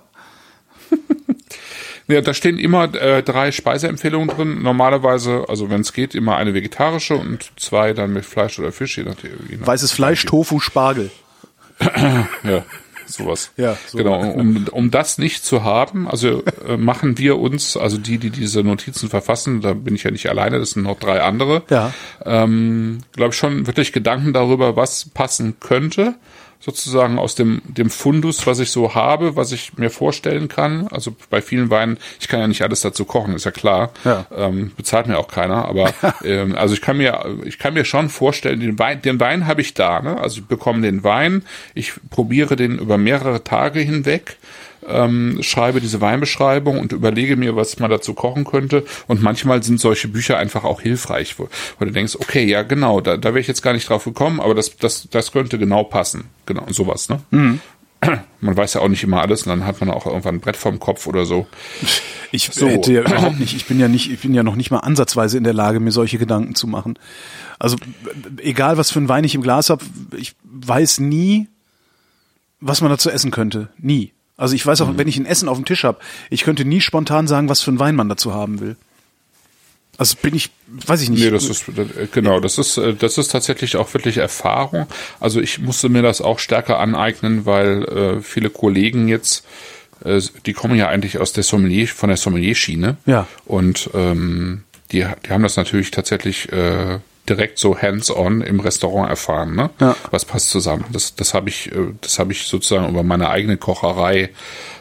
Ja, da stehen immer 3 Speiseempfehlungen drin. Normalerweise, also wenn es geht, immer eine vegetarische und 2 dann mit Fleisch oder Fisch. Je nach weißes Fleisch, Tofu, Spargel. Ja, sowas. Ja, so. Genau. Um das nicht zu haben, also machen wir uns, also die diese Notizen verfassen, da bin ich ja nicht alleine, das sind noch 3 andere. Ja. Glaube ich schon wirklich Gedanken darüber, was passen könnte, sozusagen aus dem Fundus, was ich so habe, was ich mir vorstellen kann. Also bei vielen Weinen, ich kann ja nicht alles dazu kochen, ist ja klar. Ja. Bezahlt mir auch keiner, aber also ich kann mir schon vorstellen, den Wein habe ich da, ne? Also ich bekomme den Wein, ich probiere den über mehrere Tage hinweg, schreibe diese Weinbeschreibung und überlege mir, was man dazu kochen könnte. Und manchmal sind solche Bücher einfach auch hilfreich, wo du denkst, okay, ja genau, da wäre ich jetzt gar nicht drauf gekommen, aber das könnte genau passen. Genau, sowas, ne? Mhm. Man weiß ja auch nicht immer alles, und dann hat man auch irgendwann ein Brett vorm Kopf oder so. Ich hätte ja überhaupt nicht, ich bin ja noch nicht mal ansatzweise in der Lage, mir solche Gedanken zu machen. Also egal, was für einen Wein ich im Glas habe, ich weiß nie, was man dazu essen könnte. Nie. Also ich weiß auch, wenn ich ein Essen auf dem Tisch habe, ich könnte nie spontan sagen, was für einen Wein man dazu haben will. Also weiß ich nicht. Nee, das ist tatsächlich auch wirklich Erfahrung. Also ich musste mir das auch stärker aneignen, weil viele Kollegen jetzt, die kommen ja eigentlich aus der von der Sommelier-Schiene. Ja. Und die haben das natürlich tatsächlich direkt so hands-on im Restaurant erfahren, ne? Ja. Was passt zusammen? Das habe ich sozusagen über meine eigene Kocherei,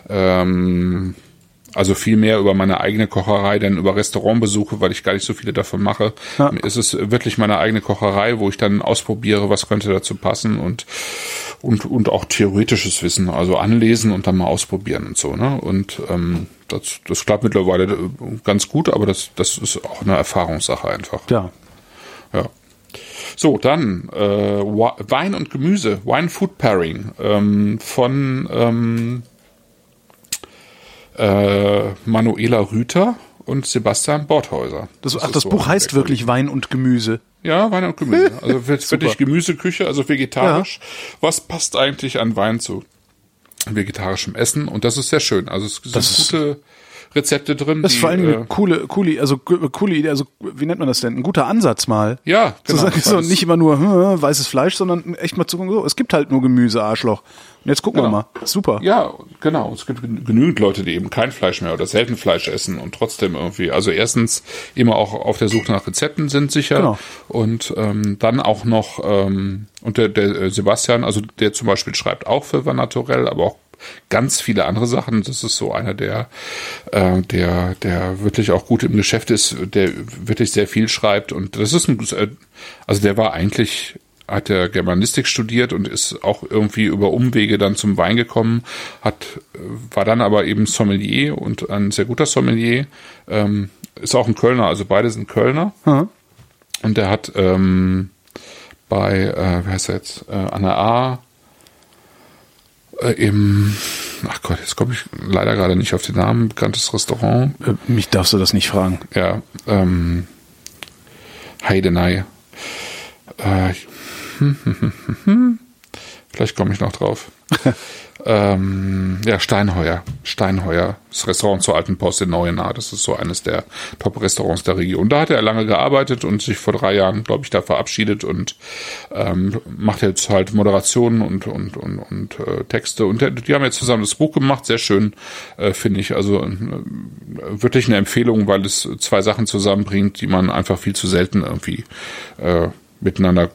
also viel mehr über meine eigene Kocherei, denn über Restaurantbesuche, weil ich gar nicht so viele davon mache. Ja. Ist es wirklich meine eigene Kocherei, wo ich dann ausprobiere, was könnte dazu passen und auch theoretisches Wissen, also anlesen und dann mal ausprobieren und so, ne? Und das klappt mittlerweile ganz gut, aber das ist auch eine Erfahrungssache einfach. Ja. Ja. So, dann Wein und Gemüse, Wine Food Pairing von Manuela Rüther und Sebastian Borthäuser. Das Buch heißt wirklich Wein und Gemüse. Ja, Wein und Gemüse. Also wirklich Gemüseküche, also vegetarisch. Ja. Was passt eigentlich an Wein zu vegetarischem Essen? Und das ist sehr schön. Also es sind gute Rezepte drin. Das ist vor allem eine coole Idee, also wie nennt man das denn? Ein guter Ansatz mal. Ja, genau. So nicht immer nur weißes Fleisch, sondern echt mal zu gucken, so, es gibt halt nur Gemüse, Arschloch. Und jetzt gucken wir mal. Super. Ja, genau. Es gibt genügend Leute, die eben kein Fleisch mehr oder selten Fleisch essen und trotzdem irgendwie, also erstens immer auch auf der Suche nach Rezepten sind sicher. Genau. Und dann auch noch, und der Sebastian, also der zum Beispiel schreibt auch für Vin Naturel, aber auch ganz viele andere Sachen. Das ist so einer, der wirklich auch gut im Geschäft ist, der wirklich sehr viel schreibt. Und das ist also der hat der Germanistik studiert und ist auch irgendwie über Umwege dann zum Wein gekommen, war dann aber eben Sommelier und ein sehr guter Sommelier, ist auch ein Kölner, also beide sind Kölner. Mhm. Und der hat bei, wie heißt er jetzt, an der A, ach Gott, jetzt komme ich leider gerade nicht auf den Namen, bekanntes Restaurant. Mich darfst du das nicht fragen. Ja, Heidenei. Vielleicht komme ich noch drauf. Ja, Steinheuer, das Restaurant zur Alten Post in Neuenahr, das ist so eines der Top-Restaurants der Region. Da hat er lange gearbeitet und sich vor 3 Jahren, glaube ich, da verabschiedet und macht jetzt halt Moderationen und Texte. Und die haben jetzt zusammen das Buch gemacht, sehr schön, finde ich. Also wirklich eine Empfehlung, weil es 2 Sachen zusammenbringt, die man einfach viel zu selten irgendwie miteinander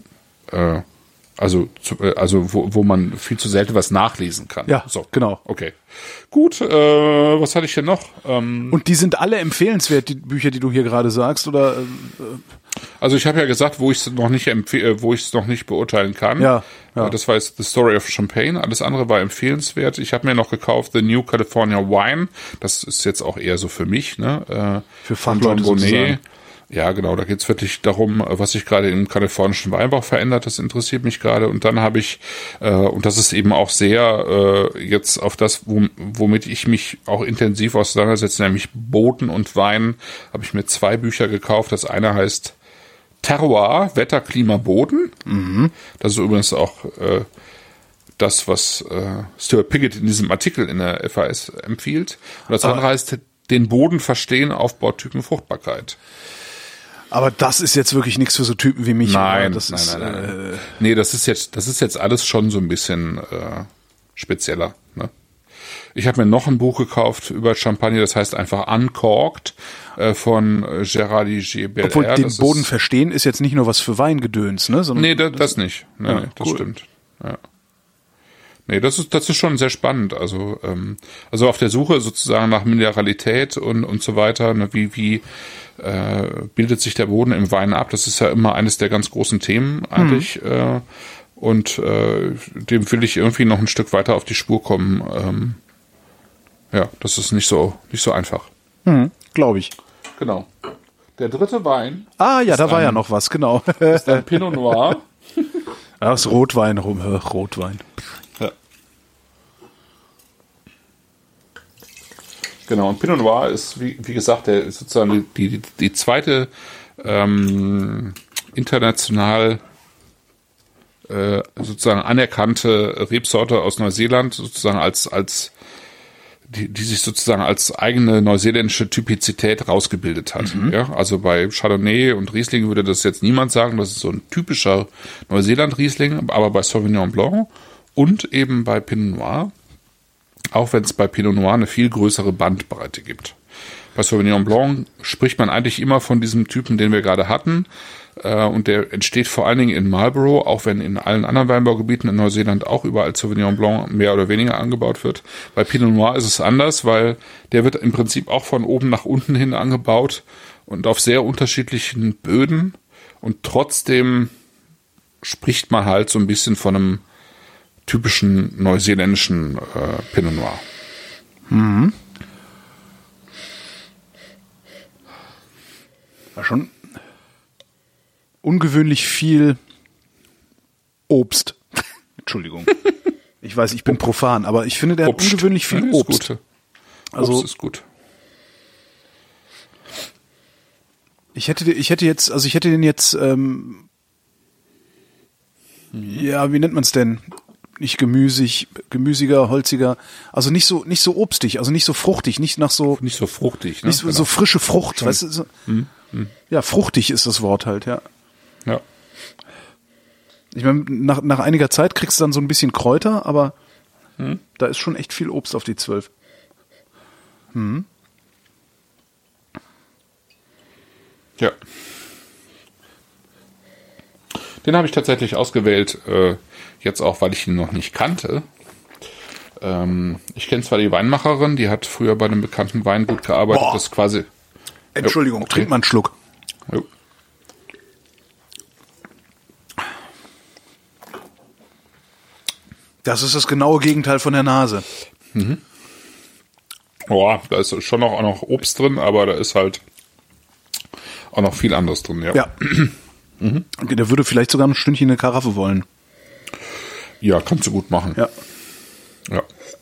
wo man viel zu selten was nachlesen kann. Ja, so, genau. Okay. Gut, was hatte ich denn noch? Und die sind alle empfehlenswert, die Bücher, die du hier gerade sagst, oder? Also ich habe ja gesagt, wo ich es noch nicht beurteilen kann. Ja. Das war jetzt The Story of Champagne. Alles andere war empfehlenswert. Ich habe mir noch gekauft The New California Wine. Das ist jetzt auch eher so für mich, ne? Für Fachleute sozusagen. Ja, genau, da geht's wirklich darum, was sich gerade im kalifornischen Weinbau verändert. Das interessiert mich gerade. Und dann habe ich, und das ist eben auch sehr jetzt auf das, womit ich mich auch intensiv auseinandersetze, nämlich Boden und Wein, habe ich mir 2 Bücher gekauft. Das eine heißt Terroir, Wetter, Klima, Boden. Mhm. Das ist übrigens auch das, was Stuart Piggott in diesem Artikel in der FAS empfiehlt. Und das andere heißt Den Boden verstehen, Aufbautypen, Fruchtbarkeit. Aber das ist jetzt wirklich nichts für so Typen wie mich. Nein. Nee, das ist jetzt alles schon so ein bisschen spezieller. Ne? Ich habe mir noch ein Buch gekauft über Champagner, das heißt einfach Uncorked von Gérard Gilbert. Obwohl den Boden verstehen ist jetzt nicht nur was für Weingedöns, ne? Sondern nee, das nicht. Nee, das stimmt. Ja. Nee, das ist schon sehr spannend. Also auf der Suche sozusagen nach Mineralität und so weiter, ne, wie bildet sich der Boden im Wein ab? Das ist ja immer eines der ganz großen Themen eigentlich. Und dem will ich irgendwie noch ein Stück weiter auf die Spur kommen. Ja, das ist nicht so einfach. Glaube ich. Genau. Der dritte Wein. Ah ja, da war ja noch was, genau. Ist ein Pinot Noir. Das ist Rotwein. Rotwein. Ja. Genau, und Pinot Noir ist, wie gesagt, der ist sozusagen die zweite international sozusagen anerkannte Rebsorte aus Neuseeland, sozusagen als die sich sozusagen als eigene neuseeländische Typizität rausgebildet hat. Ja, also bei Chardonnay und Riesling würde das jetzt niemand sagen, das ist so ein typischer Neuseeland-Riesling, aber bei Sauvignon Blanc und eben bei Pinot Noir, auch wenn es bei Pinot Noir eine viel größere Bandbreite gibt. Bei Sauvignon Blanc spricht man eigentlich immer von diesem Typen, den wir gerade hatten, und der entsteht vor allen Dingen in Marlborough, auch wenn in allen anderen Weinbaugebieten in Neuseeland auch überall Sauvignon Blanc mehr oder weniger angebaut wird. Bei Pinot Noir ist es anders, weil der wird im Prinzip auch von oben nach unten hin angebaut und auf sehr unterschiedlichen Böden, und trotzdem spricht man halt so ein bisschen von einem typischen neuseeländischen Pinot Noir. Mhm. War schon ungewöhnlich viel Obst. Entschuldigung. Ich weiß, ich bin profan, aber ich finde, der hat ungewöhnlich viel Obst. Gut. Also, Obst ist gut. Ich hätte den jetzt, ja, wie nennt man es denn? Nicht gemüsiger, holziger, also nicht so obstig, also nicht so fruchtig, nicht so fruchtig, ne? Nicht so frische Frucht, weißt du? So, ja, fruchtig ist das Wort halt, ja. Ja. Ich meine, nach einiger Zeit kriegst du dann so ein bisschen Kräuter, aber da ist schon echt viel Obst auf die 12. Ja. Den habe ich tatsächlich ausgewählt, jetzt auch, weil ich ihn noch nicht kannte. Ich kenne zwar die Weinmacherin, die hat früher bei einem bekannten Weingut gearbeitet, das quasi... Entschuldigung, okay. Trink mal einen Schluck. Jo. Das ist das genaue Gegenteil von der Nase. Boah, da ist schon auch noch Obst drin, aber da ist halt auch noch viel anderes drin, ja. Ja. Der würde vielleicht sogar ein Stündchen in eine Karaffe wollen. Ja, kannst du gut machen. Ja. Ja.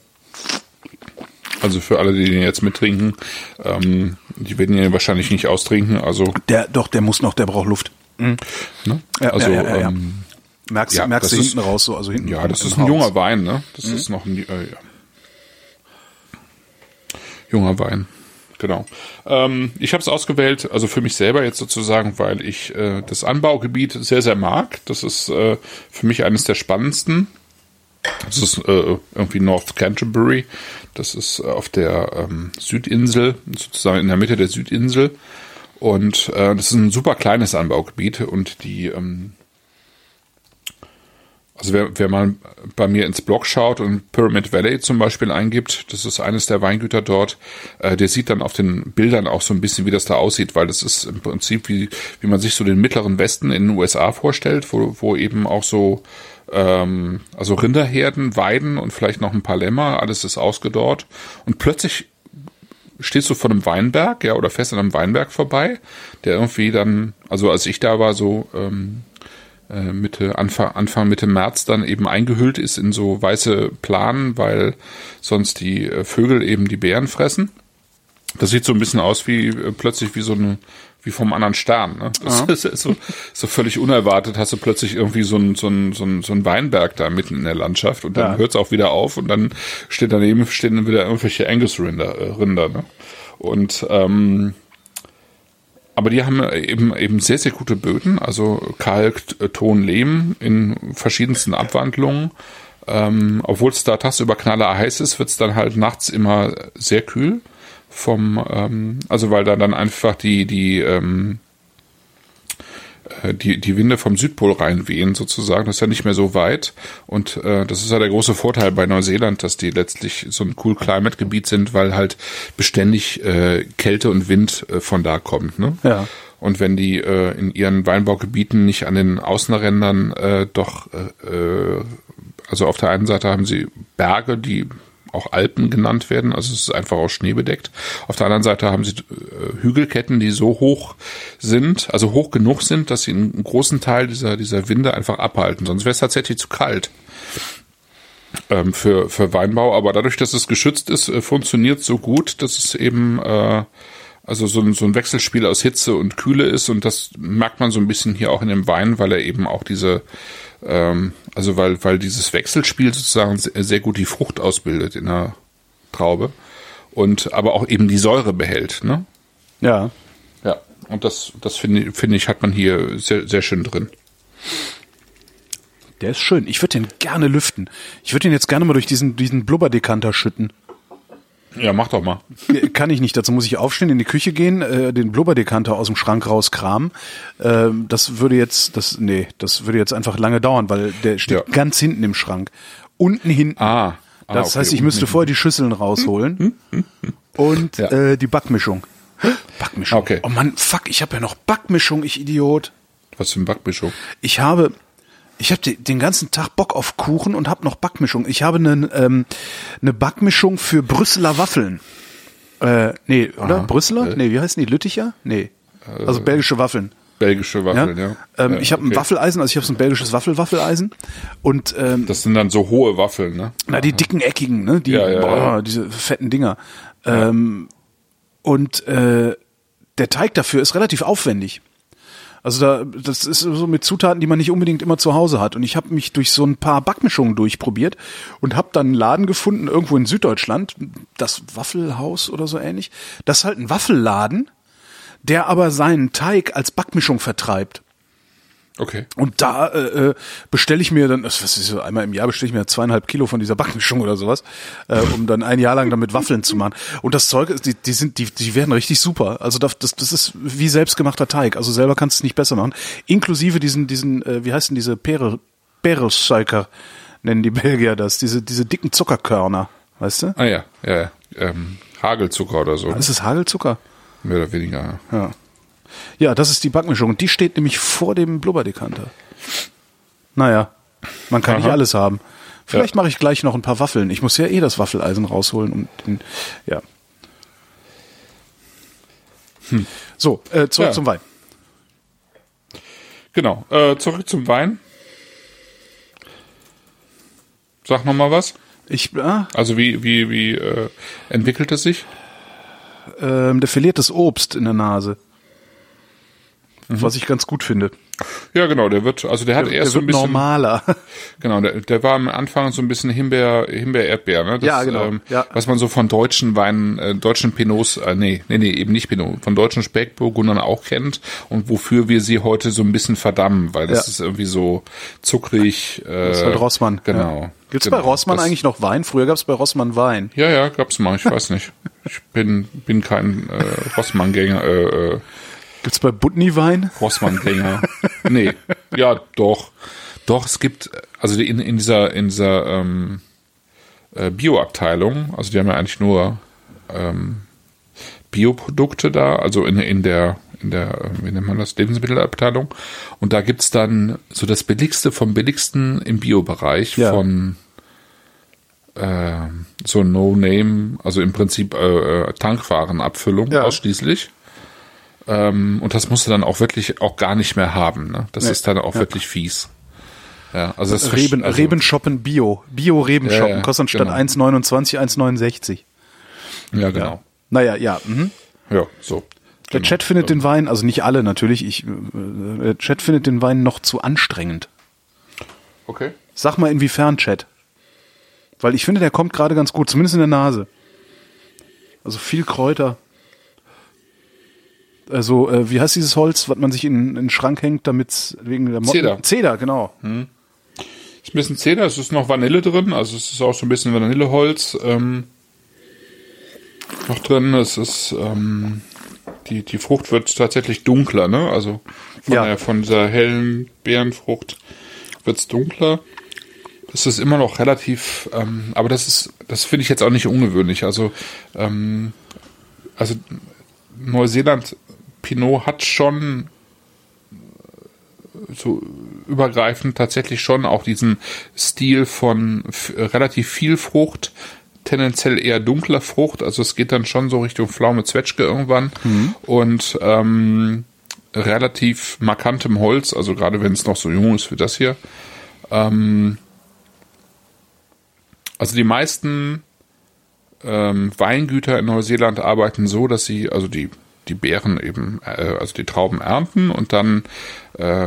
Also für alle, die den jetzt mittrinken, die werden ihn wahrscheinlich nicht austrinken, also. Der braucht Luft. Ne? Ja, also, ja. Merkst du hinten raus, so, also hinten. Ja, das ist ein junger Wein, ne? Das ist noch ein, junger Wein. Genau. Ich habe es ausgewählt, also für mich selber jetzt sozusagen, weil ich das Anbaugebiet sehr, sehr mag. Das ist für mich eines der spannendsten. Das ist irgendwie North Canterbury. Das ist auf der Südinsel, sozusagen in der Mitte der Südinsel. Und das ist ein super kleines Anbaugebiet. Und die, also wer mal bei mir ins Blog schaut und Pyramid Valley zum Beispiel eingibt, das ist eines der Weingüter dort, der sieht dann auf den Bildern auch so ein bisschen, wie das da aussieht, weil das ist im Prinzip wie man sich so den mittleren Westen in den USA vorstellt, wo eben auch so also Rinderherden, Weiden und vielleicht noch ein paar Lämmer, alles ist ausgedorrt, und plötzlich stehst du vor einem Weinberg, ja, oder fährst an einem Weinberg vorbei, der irgendwie dann, also als ich da war, so Anfang Mitte März dann eben eingehüllt ist in so weiße Planen, weil sonst die Vögel eben die Beeren fressen. Das sieht so ein bisschen aus wie plötzlich wie vom anderen Stern. Ne? Das ist so völlig unerwartet, hast du plötzlich irgendwie so ein Weinberg da mitten in der Landschaft, und dann hört es auch wieder auf, und dann stehen dann wieder irgendwelche Angus-Rinder. Ne? Und aber die haben eben sehr, sehr gute Böden, also Kalk, Ton, Lehm in verschiedensten Abwandlungen. Obwohl es da tagsüber knaller heiß ist, wird es dann halt nachts immer sehr kühl also weil da dann einfach die Winde vom Südpol reinwehen sozusagen. Das ist ja nicht mehr so weit, und das ist ja der große Vorteil bei Neuseeland, dass die letztlich so ein Cool-Climate-Gebiet sind, weil halt beständig Kälte und Wind von da kommt. Ne? Ja. Und wenn die in ihren Weinbaugebieten nicht an den Außenrändern also auf der einen Seite haben sie Berge, die auch Alpen genannt werden, also es ist einfach aus Schnee bedeckt. Auf der anderen Seite haben sie Hügelketten, die so hoch sind, also hoch genug sind, dass sie einen großen Teil dieser Winde einfach abhalten. Sonst wäre es tatsächlich zu kalt für Weinbau. Aber dadurch, dass es geschützt ist, funktioniert es so gut, dass es eben also so ein Wechselspiel aus Hitze und Kühle ist. Und das merkt man so ein bisschen hier auch in dem Wein, weil er eben auch weil dieses Wechselspiel sozusagen sehr gut die Frucht ausbildet in der Traube. und aber auch eben die Säure behält, ne? Ja. Ja, und das finde ich, hat man hier sehr, sehr schön drin. Der ist schön. Ich würde den gerne lüften. Ich würde den jetzt gerne mal durch diesen Blubberdekanter schütten. Ja, mach doch mal. Kann ich nicht. Dazu muss ich aufstehen, in die Küche gehen, den Blubberdekanter aus dem Schrank rauskramen. Das würde jetzt einfach lange dauern, weil der steht ganz hinten im Schrank. Unten hinten. Das heißt, ich müsste vorher die Schüsseln rausholen und die Backmischung. Backmischung. Okay. Oh Mann, fuck, ich habe ja noch Backmischung, ich Idiot. Was für eine Backmischung? Ich habe den ganzen Tag Bock auf Kuchen und habe noch Backmischung. Ich habe eine Backmischung für Brüsseler Waffeln. Nee, oder? Aha, Brüsseler? Nee, wie heißen die? Lütticher? Nee. Also belgische Waffeln. Belgische Waffeln, ja. Ich habe ein Waffeleisen, also ich habe so ein belgisches Waffeleisen. Und das sind dann so hohe Waffeln, ne? Na, die dicken, eckigen, ne? Diese fetten Dinger. Und der Teig dafür ist relativ aufwendig. Also das ist so mit Zutaten, die man nicht unbedingt immer zu Hause hat. Und ich habe mich durch so ein paar Backmischungen durchprobiert und habe dann einen Laden gefunden, irgendwo in Süddeutschland, das Waffelhaus oder so ähnlich. Das ist halt ein Waffelladen, der aber seinen Teig als Backmischung vertreibt. Okay. Und da bestelle ich mir dann, einmal im Jahr bestelle ich mir 2,5 Kilo von dieser Backmischung oder sowas, um dann ein Jahr lang damit Waffeln zu machen. Und das Zeug, die werden richtig super. Also das ist wie selbstgemachter Teig. Also selber kannst du es nicht besser machen. Inklusive diesen, wie heißt denn diese Perelsuiker, nennen die Belgier das, diese dicken Zuckerkörner, weißt du? Ah ja. Hagelzucker oder so. Ist es Hagelzucker? Mehr oder weniger. Ja. Ja, das ist die Backmischung. Und die steht nämlich vor dem Blubberdekanter. Naja, man kann nicht alles haben. Vielleicht mache ich gleich noch ein paar Waffeln. Ich muss ja das Waffeleisen rausholen. So, zurück zum Wein. Genau, zurück zum Wein. Sag noch mal was. Also wie entwickelt es sich? Der verliert das Obst in der Nase. Was ich ganz gut finde. Ja, genau, der hat erst so ein bisschen normaler. Genau, der war am Anfang so ein bisschen Himbeer-Erdbeer, ne? Das, ja, genau. Was man so von deutschen Weinen, deutschen Pinots, eben nicht Pinot, von deutschen Spätburgundern auch kennt und wofür wir sie heute so ein bisschen verdammen, weil das ist irgendwie so zuckrig. Das ist halt Rossmann. Genau. Ja. Gibt's bei Rossmann eigentlich noch Wein? Früher gab's bei Rossmann Wein. Ja, gab's mal, ich weiß nicht. Ich bin kein Rossmann-Gänger, Gibt's bei Butni Wein? Rossmann-Gänger. Nee, ja, doch. Doch, es gibt, also in dieser Bio-Abteilung, also die haben ja eigentlich nur Bioprodukte da, also in der wie nennt man das, Lebensmittelabteilung. Und da gibt's dann so das Billigste vom Billigsten im Bio-Bereich von so No-Name, also im Prinzip Tankwarenabfüllung ausschließlich. Und das musst du dann auch wirklich auch gar nicht mehr haben. Ne? Das ist dann auch wirklich fies. Ja, also das Rebenshoppen Bio-Rebenshoppen kostet statt 1,29 1,69. Ja, genau. Naja, ja. Ja, so. Der Chat findet den Wein, also nicht alle natürlich, der Chat findet den Wein noch zu anstrengend. Okay. Sag mal inwiefern, Chat. Weil ich finde, der kommt gerade ganz gut, zumindest in der Nase. Also viel Kräuter. Also, wie heißt dieses Holz, was man sich in den Schrank hängt, damit's wegen der Zeder. Zeder, genau. Ist ein bisschen Zeder, es ist noch Vanille drin, also es ist auch so ein bisschen Vanilleholz noch drin. Es ist die Frucht wird tatsächlich dunkler, ne? Also von dieser hellen Beerenfrucht wird's dunkler. Das ist immer noch relativ, aber das finde ich jetzt auch nicht ungewöhnlich. Also Neuseeland Pinot hat schon so übergreifend tatsächlich schon auch diesen Stil von relativ viel Frucht, tendenziell eher dunkler Frucht, also es geht dann schon so Richtung Pflaume, Zwetschge irgendwann und relativ markantem Holz, also gerade wenn es noch so jung ist wie das hier. Also die meisten Weingüter in Neuseeland arbeiten so, dass sie also die Beeren eben, also die Trauben ernten und dann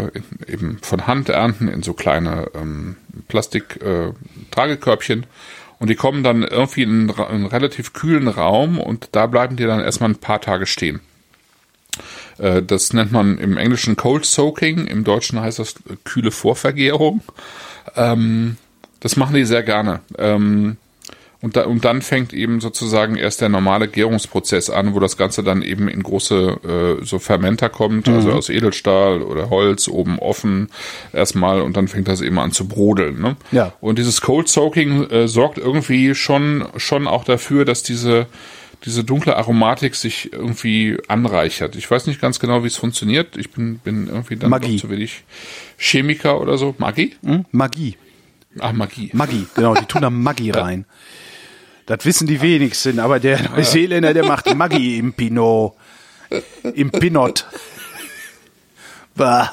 eben von Hand ernten in so kleine Plastik-Tragekörbchen Und die kommen dann irgendwie in einen relativ kühlen Raum und da bleiben die dann erstmal ein paar Tage stehen. Das nennt man im Englischen Cold Soaking, im Deutschen heißt das kühle Vorvergärung. Das machen die sehr gerne. Und dann fängt eben sozusagen erst der normale Gärungsprozess an, wo das Ganze dann eben in große so Fermenter kommt, also aus Edelstahl oder Holz, oben offen erstmal und dann fängt das eben an zu brodeln. Ne? Ja. Und dieses Cold Soaking sorgt irgendwie schon auch dafür, dass diese dunkle Aromatik sich irgendwie anreichert. Ich weiß nicht ganz genau, wie es funktioniert. Ich bin irgendwie dann Magie. doch zu wenig Chemiker oder so. Magie? Magie. Ach, Magie. Magie, genau, die tun da Magie rein. Das wissen die wenigsten, aber der Neuseeländer, der macht Magie im Pinot. Im Pinot. Bah.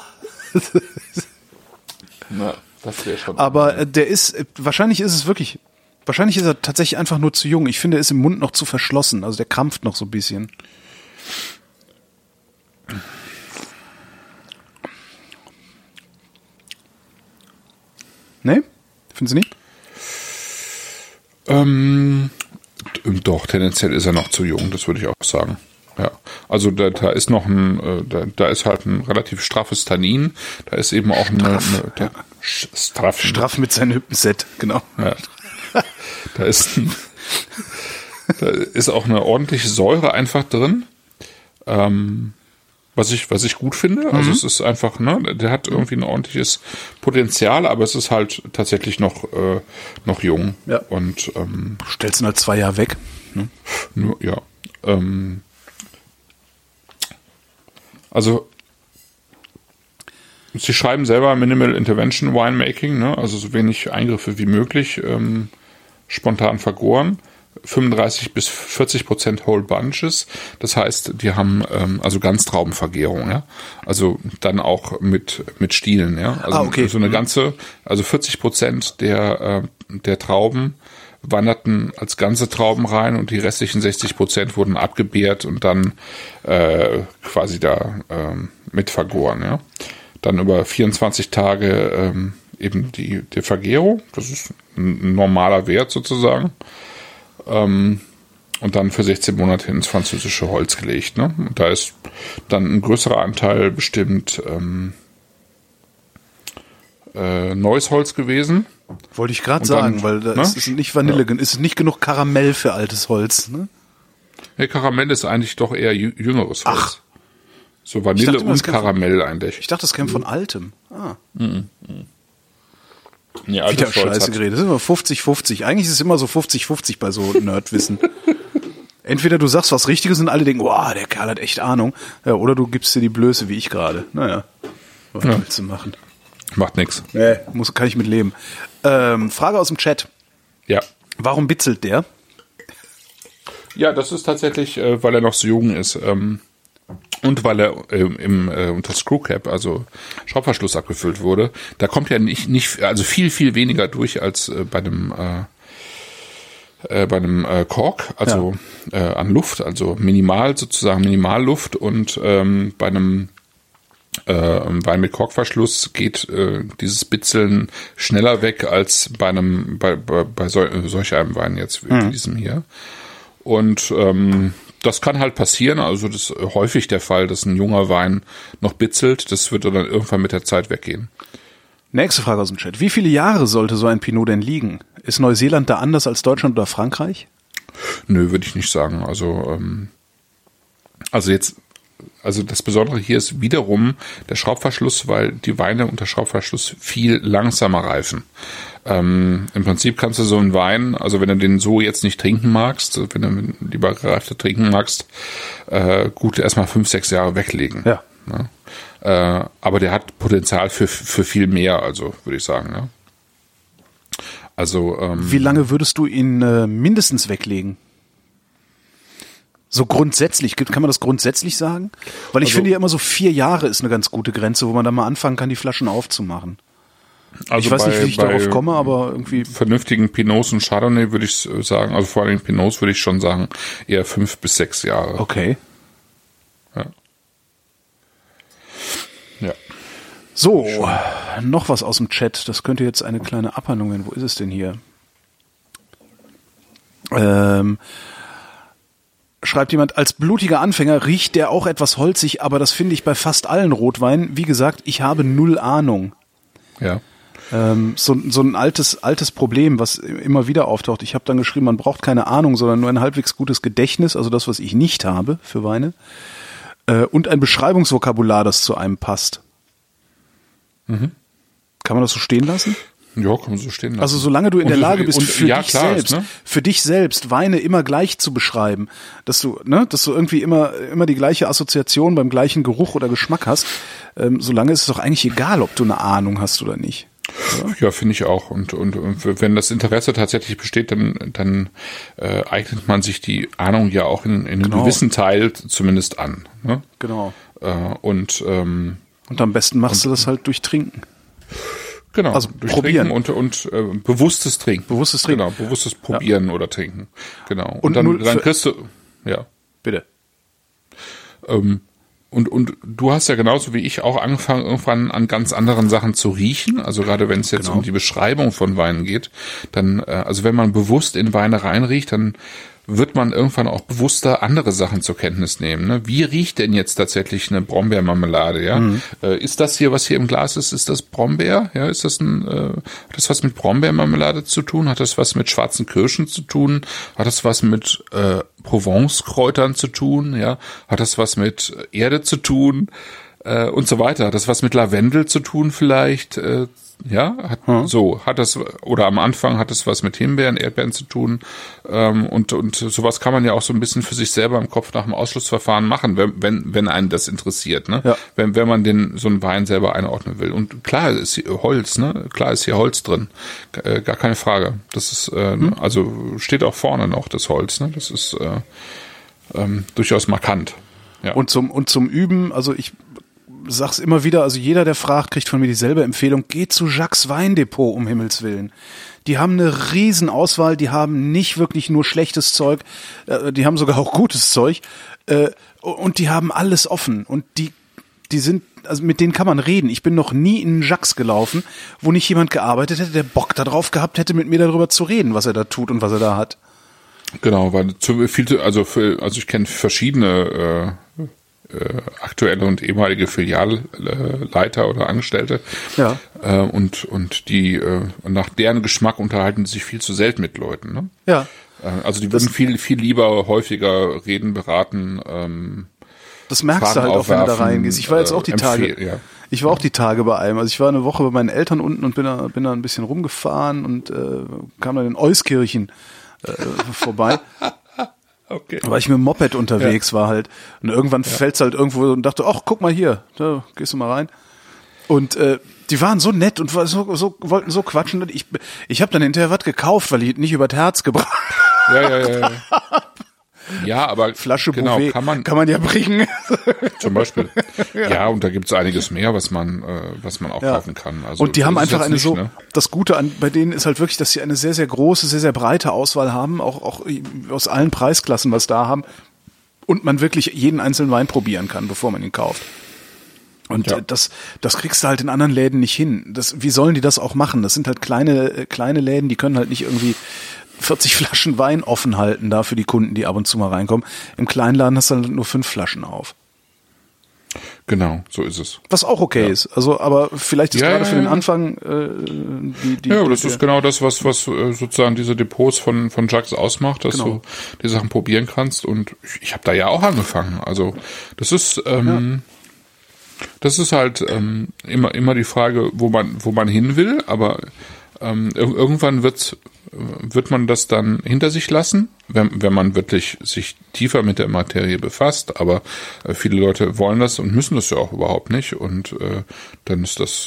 Na, das wäre schon. Aber wahrscheinlich ist er tatsächlich einfach nur zu jung. Ich finde, er ist im Mund noch zu verschlossen, also der krampft noch so ein bisschen. Ne? Finden Sie nicht? Doch, tendenziell ist er noch zu jung, das würde ich auch sagen. Ja, also da ist noch da ist halt ein relativ straffes Tannin, da ist eben auch straff mit seinem Hüppenset, genau. Ja. Da ist auch eine ordentliche Säure einfach drin, was ich gut finde. Also es ist einfach, ne, der hat irgendwie ein ordentliches Potenzial, aber es ist halt tatsächlich noch jung. Ja. Und stellst ihn halt 2 Jahre weg. Ne? nur, ja. Also sie schreiben selber Minimal Intervention Winemaking, ne? Also so wenig Eingriffe wie möglich, spontan vergoren. 35-40% Whole Bunches. Das heißt, die haben also Ganztraubenvergärung, ja. Also dann auch mit Stielen, ja. Also okay. so eine ganze, also 40% der Trauben wanderten als ganze Trauben rein und die restlichen 60% wurden abgebärt und dann quasi da mit vergoren, ja. Dann über 24 Tage eben die Vergärung. Das ist ein normaler Wert sozusagen. Und dann für 16 Monate ins französische Holz gelegt. Ne? Und da ist dann ein größerer Anteil bestimmt neues Holz gewesen. Wollte ich gerade sagen, weil da ist es nicht Vanille, ist es nicht genug Karamell für altes Holz. Ne? Nee, Karamell ist eigentlich doch eher jüngeres Holz. Ach. So Vanille und Karamell eigentlich. Ich dachte, das käme von altem. Ah. Ja, Wieder Scheiße geredet. Das ist immer 50-50. Eigentlich ist es immer so 50-50 bei so Nerdwissen. Entweder du sagst was Richtiges und alle denken, wow, der Kerl hat echt Ahnung. Ja, oder du gibst dir die Blöße, wie ich gerade. Naja, was willst du machen? Macht nix. Nee, kann ich mit leben. Frage aus dem Chat. Ja. Warum bitzelt der? Ja, das ist tatsächlich, weil er noch so jung ist. Und weil er unter Screwcap, also Schraubverschluss abgefüllt wurde, da kommt ja nicht also viel, viel weniger durch als bei einem Kork, also an Luft, also Minimalluft und bei einem Wein mit Korkverschluss geht dieses Bitzeln schneller weg als bei solch einem Wein jetzt wie diesem hier. Und das kann halt passieren, also das ist häufig der Fall, dass ein junger Wein noch bitzelt, das wird dann irgendwann mit der Zeit weggehen. Nächste Frage aus dem Chat. Wie viele Jahre sollte so ein Pinot denn liegen? Ist Neuseeland da anders als Deutschland oder Frankreich? Nö, würde ich nicht sagen. Also das Besondere hier ist wiederum der Schraubverschluss, weil die Weine unter Schraubverschluss viel langsamer reifen. Im Prinzip kannst du so einen Wein, also wenn du den so jetzt nicht trinken magst, wenn du lieber gereifter trinken magst, gut erstmal 5-6 Jahre weglegen. Ja. Ne? Aber der hat Potenzial für viel mehr, also würde ich sagen. Ne? Also wie lange würdest du ihn mindestens weglegen? So grundsätzlich, kann man das grundsätzlich sagen? Weil ich finde ja immer so 4 Jahre ist eine ganz gute Grenze, wo man dann mal anfangen kann, die Flaschen aufzumachen. Also ich weiß nicht, wie ich darauf komme, aber irgendwie... Vernünftigen Pinots und Chardonnay würde ich sagen, also vor allem Pinots würde ich schon sagen, eher 5 bis 6 Jahre. Okay. Ja. Ja. So, noch was aus dem Chat. Das könnte jetzt eine kleine Abhandlung werden. Wo ist es denn hier? Schreibt jemand, als blutiger Anfänger riecht der auch etwas holzig, aber das finde ich bei fast allen Rotweinen. Wie gesagt, ich habe null Ahnung. Ja. So ein altes Problem, was immer wieder auftaucht. Ich habe dann geschrieben, man braucht keine Ahnung, sondern nur ein halbwegs gutes Gedächtnis, also das, was ich nicht habe für Weine, und ein Beschreibungsvokabular, das zu einem passt. Mhm. Kann man das so stehen lassen? Ja, kann man so stehen lassen. Also solange du in der Lage bist, für dich selbst Weine immer gleich zu beschreiben, dass du irgendwie immer die gleiche Assoziation beim gleichen Geruch oder Geschmack hast, solange ist es doch eigentlich egal, ob du eine Ahnung hast oder nicht. Ja, finde ich auch. Und wenn das Interesse tatsächlich besteht, dann eignet man sich die Ahnung ja auch in einem gewissen Teil zumindest an. Ne? Genau. Und am besten machst du das halt durch Trinken. Genau, also durch probieren. Trinken und bewusstes Trinken. Bewusstes Trinken. Genau, bewusstes Probieren oder Trinken. Genau. Und dann kriegst du, ja. Bitte. Und du hast ja genauso wie ich auch angefangen, irgendwann an ganz anderen Sachen zu riechen. Also gerade wenn es jetzt um die Beschreibung von Weinen geht, dann, also wenn man bewusst in Weine reinriecht, dann wird man irgendwann auch bewusster andere Sachen zur Kenntnis nehmen. Ne? Wie riecht denn jetzt tatsächlich eine Brombeermarmelade? Ja, ist das hier, was hier im Glas ist das Brombeer? Ja, ist das hat das was mit Brombeermarmelade zu tun? Hat das was mit schwarzen Kirschen zu tun? Hat das was mit Provence-Kräutern zu tun? Ja, hat das was mit Erde zu tun? Und so weiter. Hat das was mit Lavendel zu tun vielleicht? Hat das, oder am Anfang hat es was mit Himbeeren, Erdbeeren zu tun, und sowas kann man ja auch so ein bisschen für sich selber im Kopf nach dem Ausschlussverfahren machen, wenn einen das interessiert, ne? Ja. Wenn man so einen Wein selber einordnen will. Und klar ist hier Holz, ne? Klar ist hier Holz drin. Gar keine Frage. Das ist, also steht auch vorne noch das Holz, ne? Das ist, durchaus markant. Ja. Und zum Üben, also ich sag's immer wieder, also jeder, der fragt, kriegt von mir dieselbe Empfehlung, geht zu Jacques Weindepot, um Himmels Willen. Die haben eine riesen Auswahl, die haben nicht wirklich nur schlechtes Zeug, die haben sogar auch gutes Zeug, und die haben alles offen und die sind, also mit denen kann man reden. Ich bin noch nie in einen Jacques gelaufen, wo nicht jemand gearbeitet hätte, der Bock darauf gehabt hätte, mit mir darüber zu reden, was er da tut und was er da hat. Genau, weil also ich kenne verschiedene aktuelle und ehemalige Filialleiter oder Angestellte. Ja. Und die nach deren Geschmack unterhalten sich viel zu selten mit Leuten. Ne? Ja. Also die würden viel lieber häufiger reden, beraten. Das merkst Fragen du halt auch, wenn du da reingehst. Ich war jetzt auch die Tage. Ja. Ich war auch die Tage bei einem. Also ich war eine Woche bei meinen Eltern unten und bin da ein bisschen rumgefahren und kam dann in Euskirchen vorbei. Okay. Weil ich mit dem Moped unterwegs war halt. Und irgendwann fällt's halt irgendwo und dachte, ach, guck mal hier, da gehst du mal rein. Und die waren so nett und wollten so quatschen. Und ich habe dann hinterher was gekauft, weil ich nicht über das Herz gebracht. Ja. Ja, aber Flasche genau, Bouvet kann man ja bringen. Zum Beispiel. Ja, und da gibt's einiges mehr, was man auch kaufen kann. Also, und die haben einfach das Gute bei denen ist halt wirklich, dass sie eine sehr, sehr große, sehr, sehr breite Auswahl haben, auch aus allen Preisklassen was da haben. Und man wirklich jeden einzelnen Wein probieren kann, bevor man ihn kauft. Und das kriegst du halt in anderen Läden nicht hin. Wie sollen die das auch machen? Das sind halt kleine Läden, die können halt nicht irgendwie 40 Flaschen Wein offen halten da für die Kunden, die ab und zu mal reinkommen. Im Kleinladen hast du dann nur 5 Flaschen auf. Genau, so ist es. Was auch okay ist. Also, aber vielleicht ist gerade für den Anfang aber das ist genau das, was sozusagen diese Depots von Jacques ausmacht, dass du die Sachen probieren kannst. Und ich habe da ja auch angefangen. Also das ist halt immer die Frage, wo man hin will, aber irgendwann wird man das dann hinter sich lassen, wenn man wirklich sich tiefer mit der Materie befasst, aber viele Leute wollen das und müssen das ja auch überhaupt nicht und dann ist das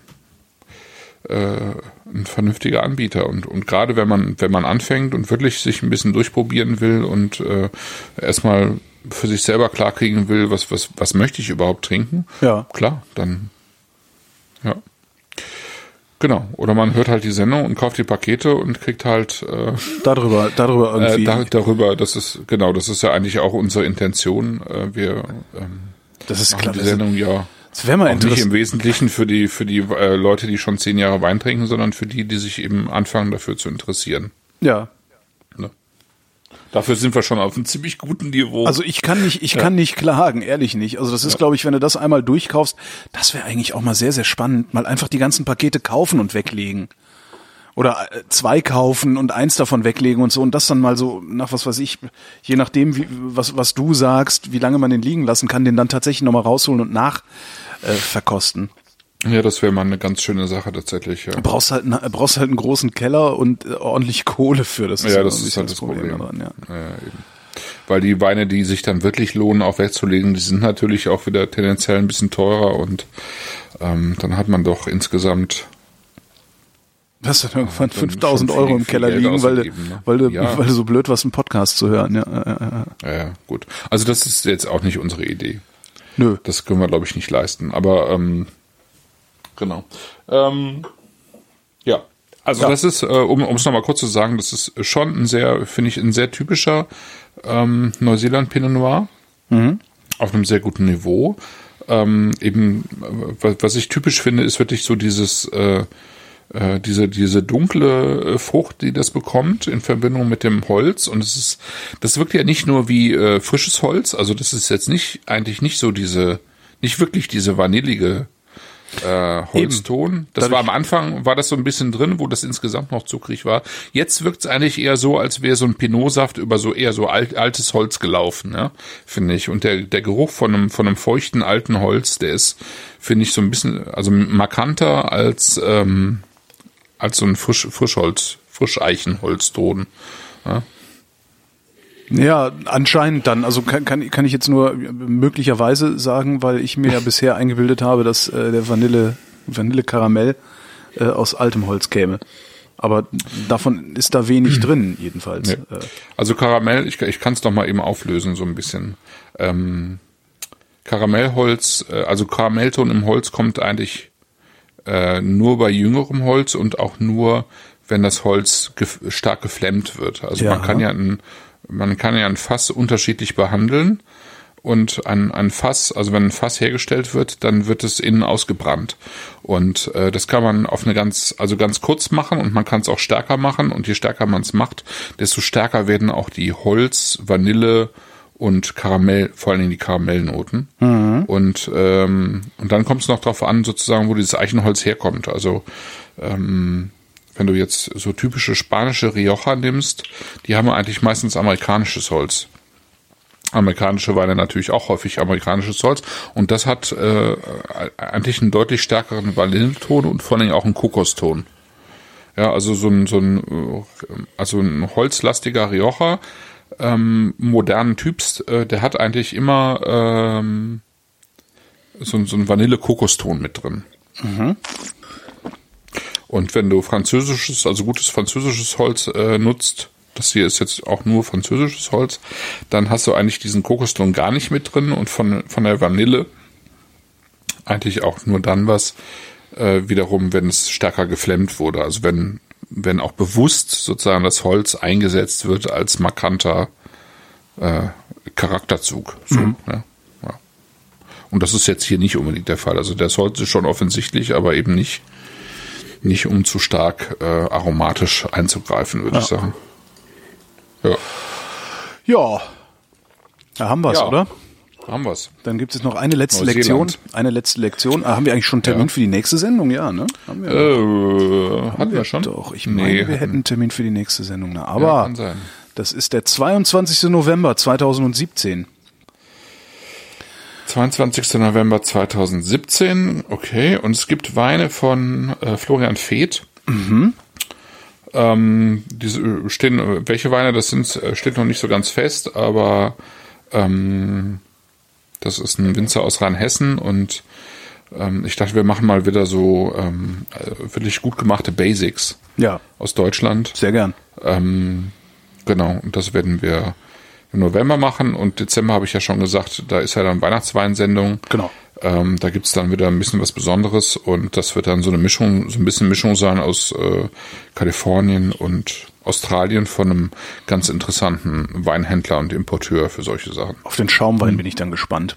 ein vernünftiger Anbieter und gerade wenn man anfängt und wirklich sich ein bisschen durchprobieren will und erstmal für sich selber klarkriegen will, was möchte ich überhaupt trinken, klar, dann ja. Genau, oder man hört halt die Sendung und kauft die Pakete und kriegt halt darüber irgendwie. Das ist ja eigentlich auch unsere Intention. Wir das ist klar, die Sendung das wäre mal auch nicht im Wesentlichen für die Leute, die schon 10 Jahre Wein trinken, sondern für die sich eben anfangen dafür zu interessieren. Ja. Ne? Dafür sind wir schon auf einem ziemlich guten Niveau. Also ich kann nicht klagen, ehrlich nicht. Also das ist, glaube ich, wenn du das einmal durchkaufst, das wäre eigentlich auch mal sehr, sehr spannend. Mal einfach die ganzen Pakete kaufen und weglegen. Oder 2 kaufen und 1 davon weglegen und so. Und das dann mal so nach was weiß ich, je nachdem, was du sagst, wie lange man den liegen lassen kann, den dann tatsächlich nochmal rausholen und verkosten. Ja, das wäre mal eine ganz schöne Sache tatsächlich. Ja. Du brauchst halt einen großen Keller und ordentlich Kohle für das. Ja, das ist halt das Problem. Daran, ja. Ja, eben. Weil die Weine, die sich dann wirklich lohnen, auch wegzulegen, die sind natürlich auch wieder tendenziell ein bisschen teurer und dann hat man doch insgesamt hast du dann irgendwann 5.000 Euro im Keller liegen, weil du so blöd warst, einen Podcast zu hören. Ja, gut. Also das ist jetzt auch nicht unsere Idee. Nö. Das können wir, glaube ich, nicht leisten. Aber genau. Ja, also das ist, um es nochmal kurz zu sagen, das ist schon ein sehr typischer Neuseeland Pinot Noir auf einem sehr guten Niveau. Eben, was ich typisch finde, ist wirklich so diese dunkle Frucht, die das bekommt in Verbindung mit dem Holz, und das wirkt ja nicht nur wie frisches Holz, also das ist jetzt nicht wirklich diese vanillige Holzton. Das war am Anfang, war das so ein bisschen drin, wo das insgesamt noch zuckrig war. Jetzt wirkt es eigentlich eher so, als wäre so ein Pinotsaft über so eher so altes Holz gelaufen, ja, finde ich. Und der Geruch von einem feuchten alten Holz, der ist, finde ich, so ein bisschen, also markanter als so ein Frischeichenholzton. Ja. Ja, anscheinend dann. Also kann ich jetzt nur möglicherweise sagen, weil ich mir ja bisher eingebildet habe, dass der Vanille-Karamell aus altem Holz käme. Aber davon ist da wenig drin, jedenfalls. Nee. Also Karamell, ich kann es doch mal eben auflösen, so ein bisschen. Karamellholz, also Karamellton im Holz kommt eigentlich nur bei jüngerem Holz und auch nur, wenn das Holz stark geflemmt wird. Also man kann ja ein Fass unterschiedlich behandeln, und ein Fass, also wenn ein Fass hergestellt wird, dann wird es innen ausgebrannt. Und das kann man auf ganz kurz machen, und man kann es auch stärker machen, und je stärker man es macht, desto stärker werden auch die Holz-, Vanille- und Karamell, vor allen Dingen die Karamellnoten. Mhm. Und dann kommt es noch drauf an, sozusagen, wo dieses Eichenholz herkommt. Also wenn du jetzt so typische spanische Rioja nimmst, die haben eigentlich meistens amerikanisches Holz. Amerikanische Weine natürlich auch häufig amerikanisches Holz. Und das hat eigentlich einen deutlich stärkeren Vanilleton und vor allem auch einen Kokoston. Ja, also so ein holzlastiger Rioja modernen Typs, der hat eigentlich immer so einen Vanille-Kokoston mit drin. Mhm. Und wenn du gutes französisches Holz nutzt, das hier ist jetzt auch nur französisches Holz, dann hast du eigentlich diesen Kokoston gar nicht mit drin, und von der Vanille eigentlich auch nur dann was, wiederum, wenn es stärker geflemmt wurde. Also wenn auch bewusst sozusagen das Holz eingesetzt wird als markanter Charakterzug. So, ja. Und das ist jetzt hier nicht unbedingt der Fall. Also das Holz ist schon offensichtlich, aber eben nicht um zu stark aromatisch einzugreifen, würde ich sagen. Ja. Da haben wir es, oder? Haben wir es. Dann gibt es noch eine letzte Lektion. Haben wir eigentlich schon einen Termin für die nächste Sendung? Ja, ne? Hatten wir schon? Doch, ich meine, wir hätten einen Termin für die nächste Sendung. Ne? Aber kann sein. Das ist der 22. November 2017. 22. November 2017, okay. Und es gibt Weine von Florian Veeth. Mhm. Welche Weine das sind, steht noch nicht so ganz fest, aber das ist ein Winzer aus Rheinhessen, und ich dachte, wir machen mal wieder so wirklich gut gemachte Basics aus Deutschland. Sehr gern. Genau, und das werden wir im November machen, und Dezember habe ich ja schon gesagt, da ist ja dann Weihnachtsweinsendung. Genau. Da gibt's dann wieder ein bisschen was Besonderes, und das wird dann so ein bisschen Mischung sein aus Kalifornien und Australien von einem ganz interessanten Weinhändler und Importeur für solche Sachen. Auf den Schaumwein bin ich dann gespannt.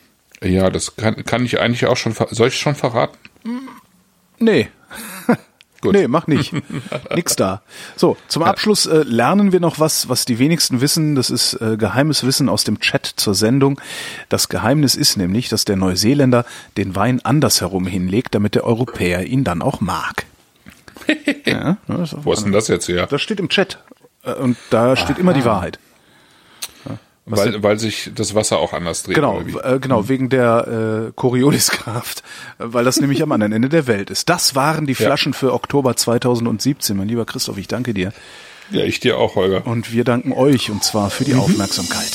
Ja, das kann ich eigentlich auch schon. Soll ich schon verraten? Nee. Gut. Nee, mach nicht. Nix da. So, zum Abschluss lernen wir noch was die wenigsten wissen. Das ist geheimes Wissen aus dem Chat zur Sendung. Das Geheimnis ist nämlich, dass der Neuseeländer den Wein andersherum hinlegt, damit der Europäer ihn dann auch mag. Ja, wo ist denn das jetzt her? Das steht im Chat. Und da steht immer die Wahrheit. Weil sich das Wasser auch anders dreht. Genau, genau, wegen der Corioliskraft, weil das nämlich am anderen Ende der Welt ist. Das waren die Flaschen für Oktober 2017. Mein lieber Christoph, ich danke dir. Ja, ich dir auch, Holger. Und wir danken euch, und zwar für die Aufmerksamkeit.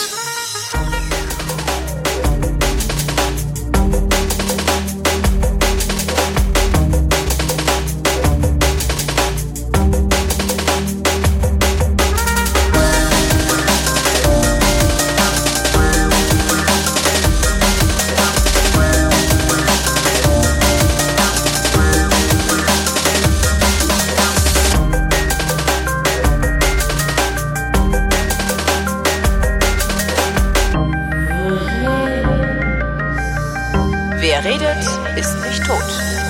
Wer redet, ist nicht tot.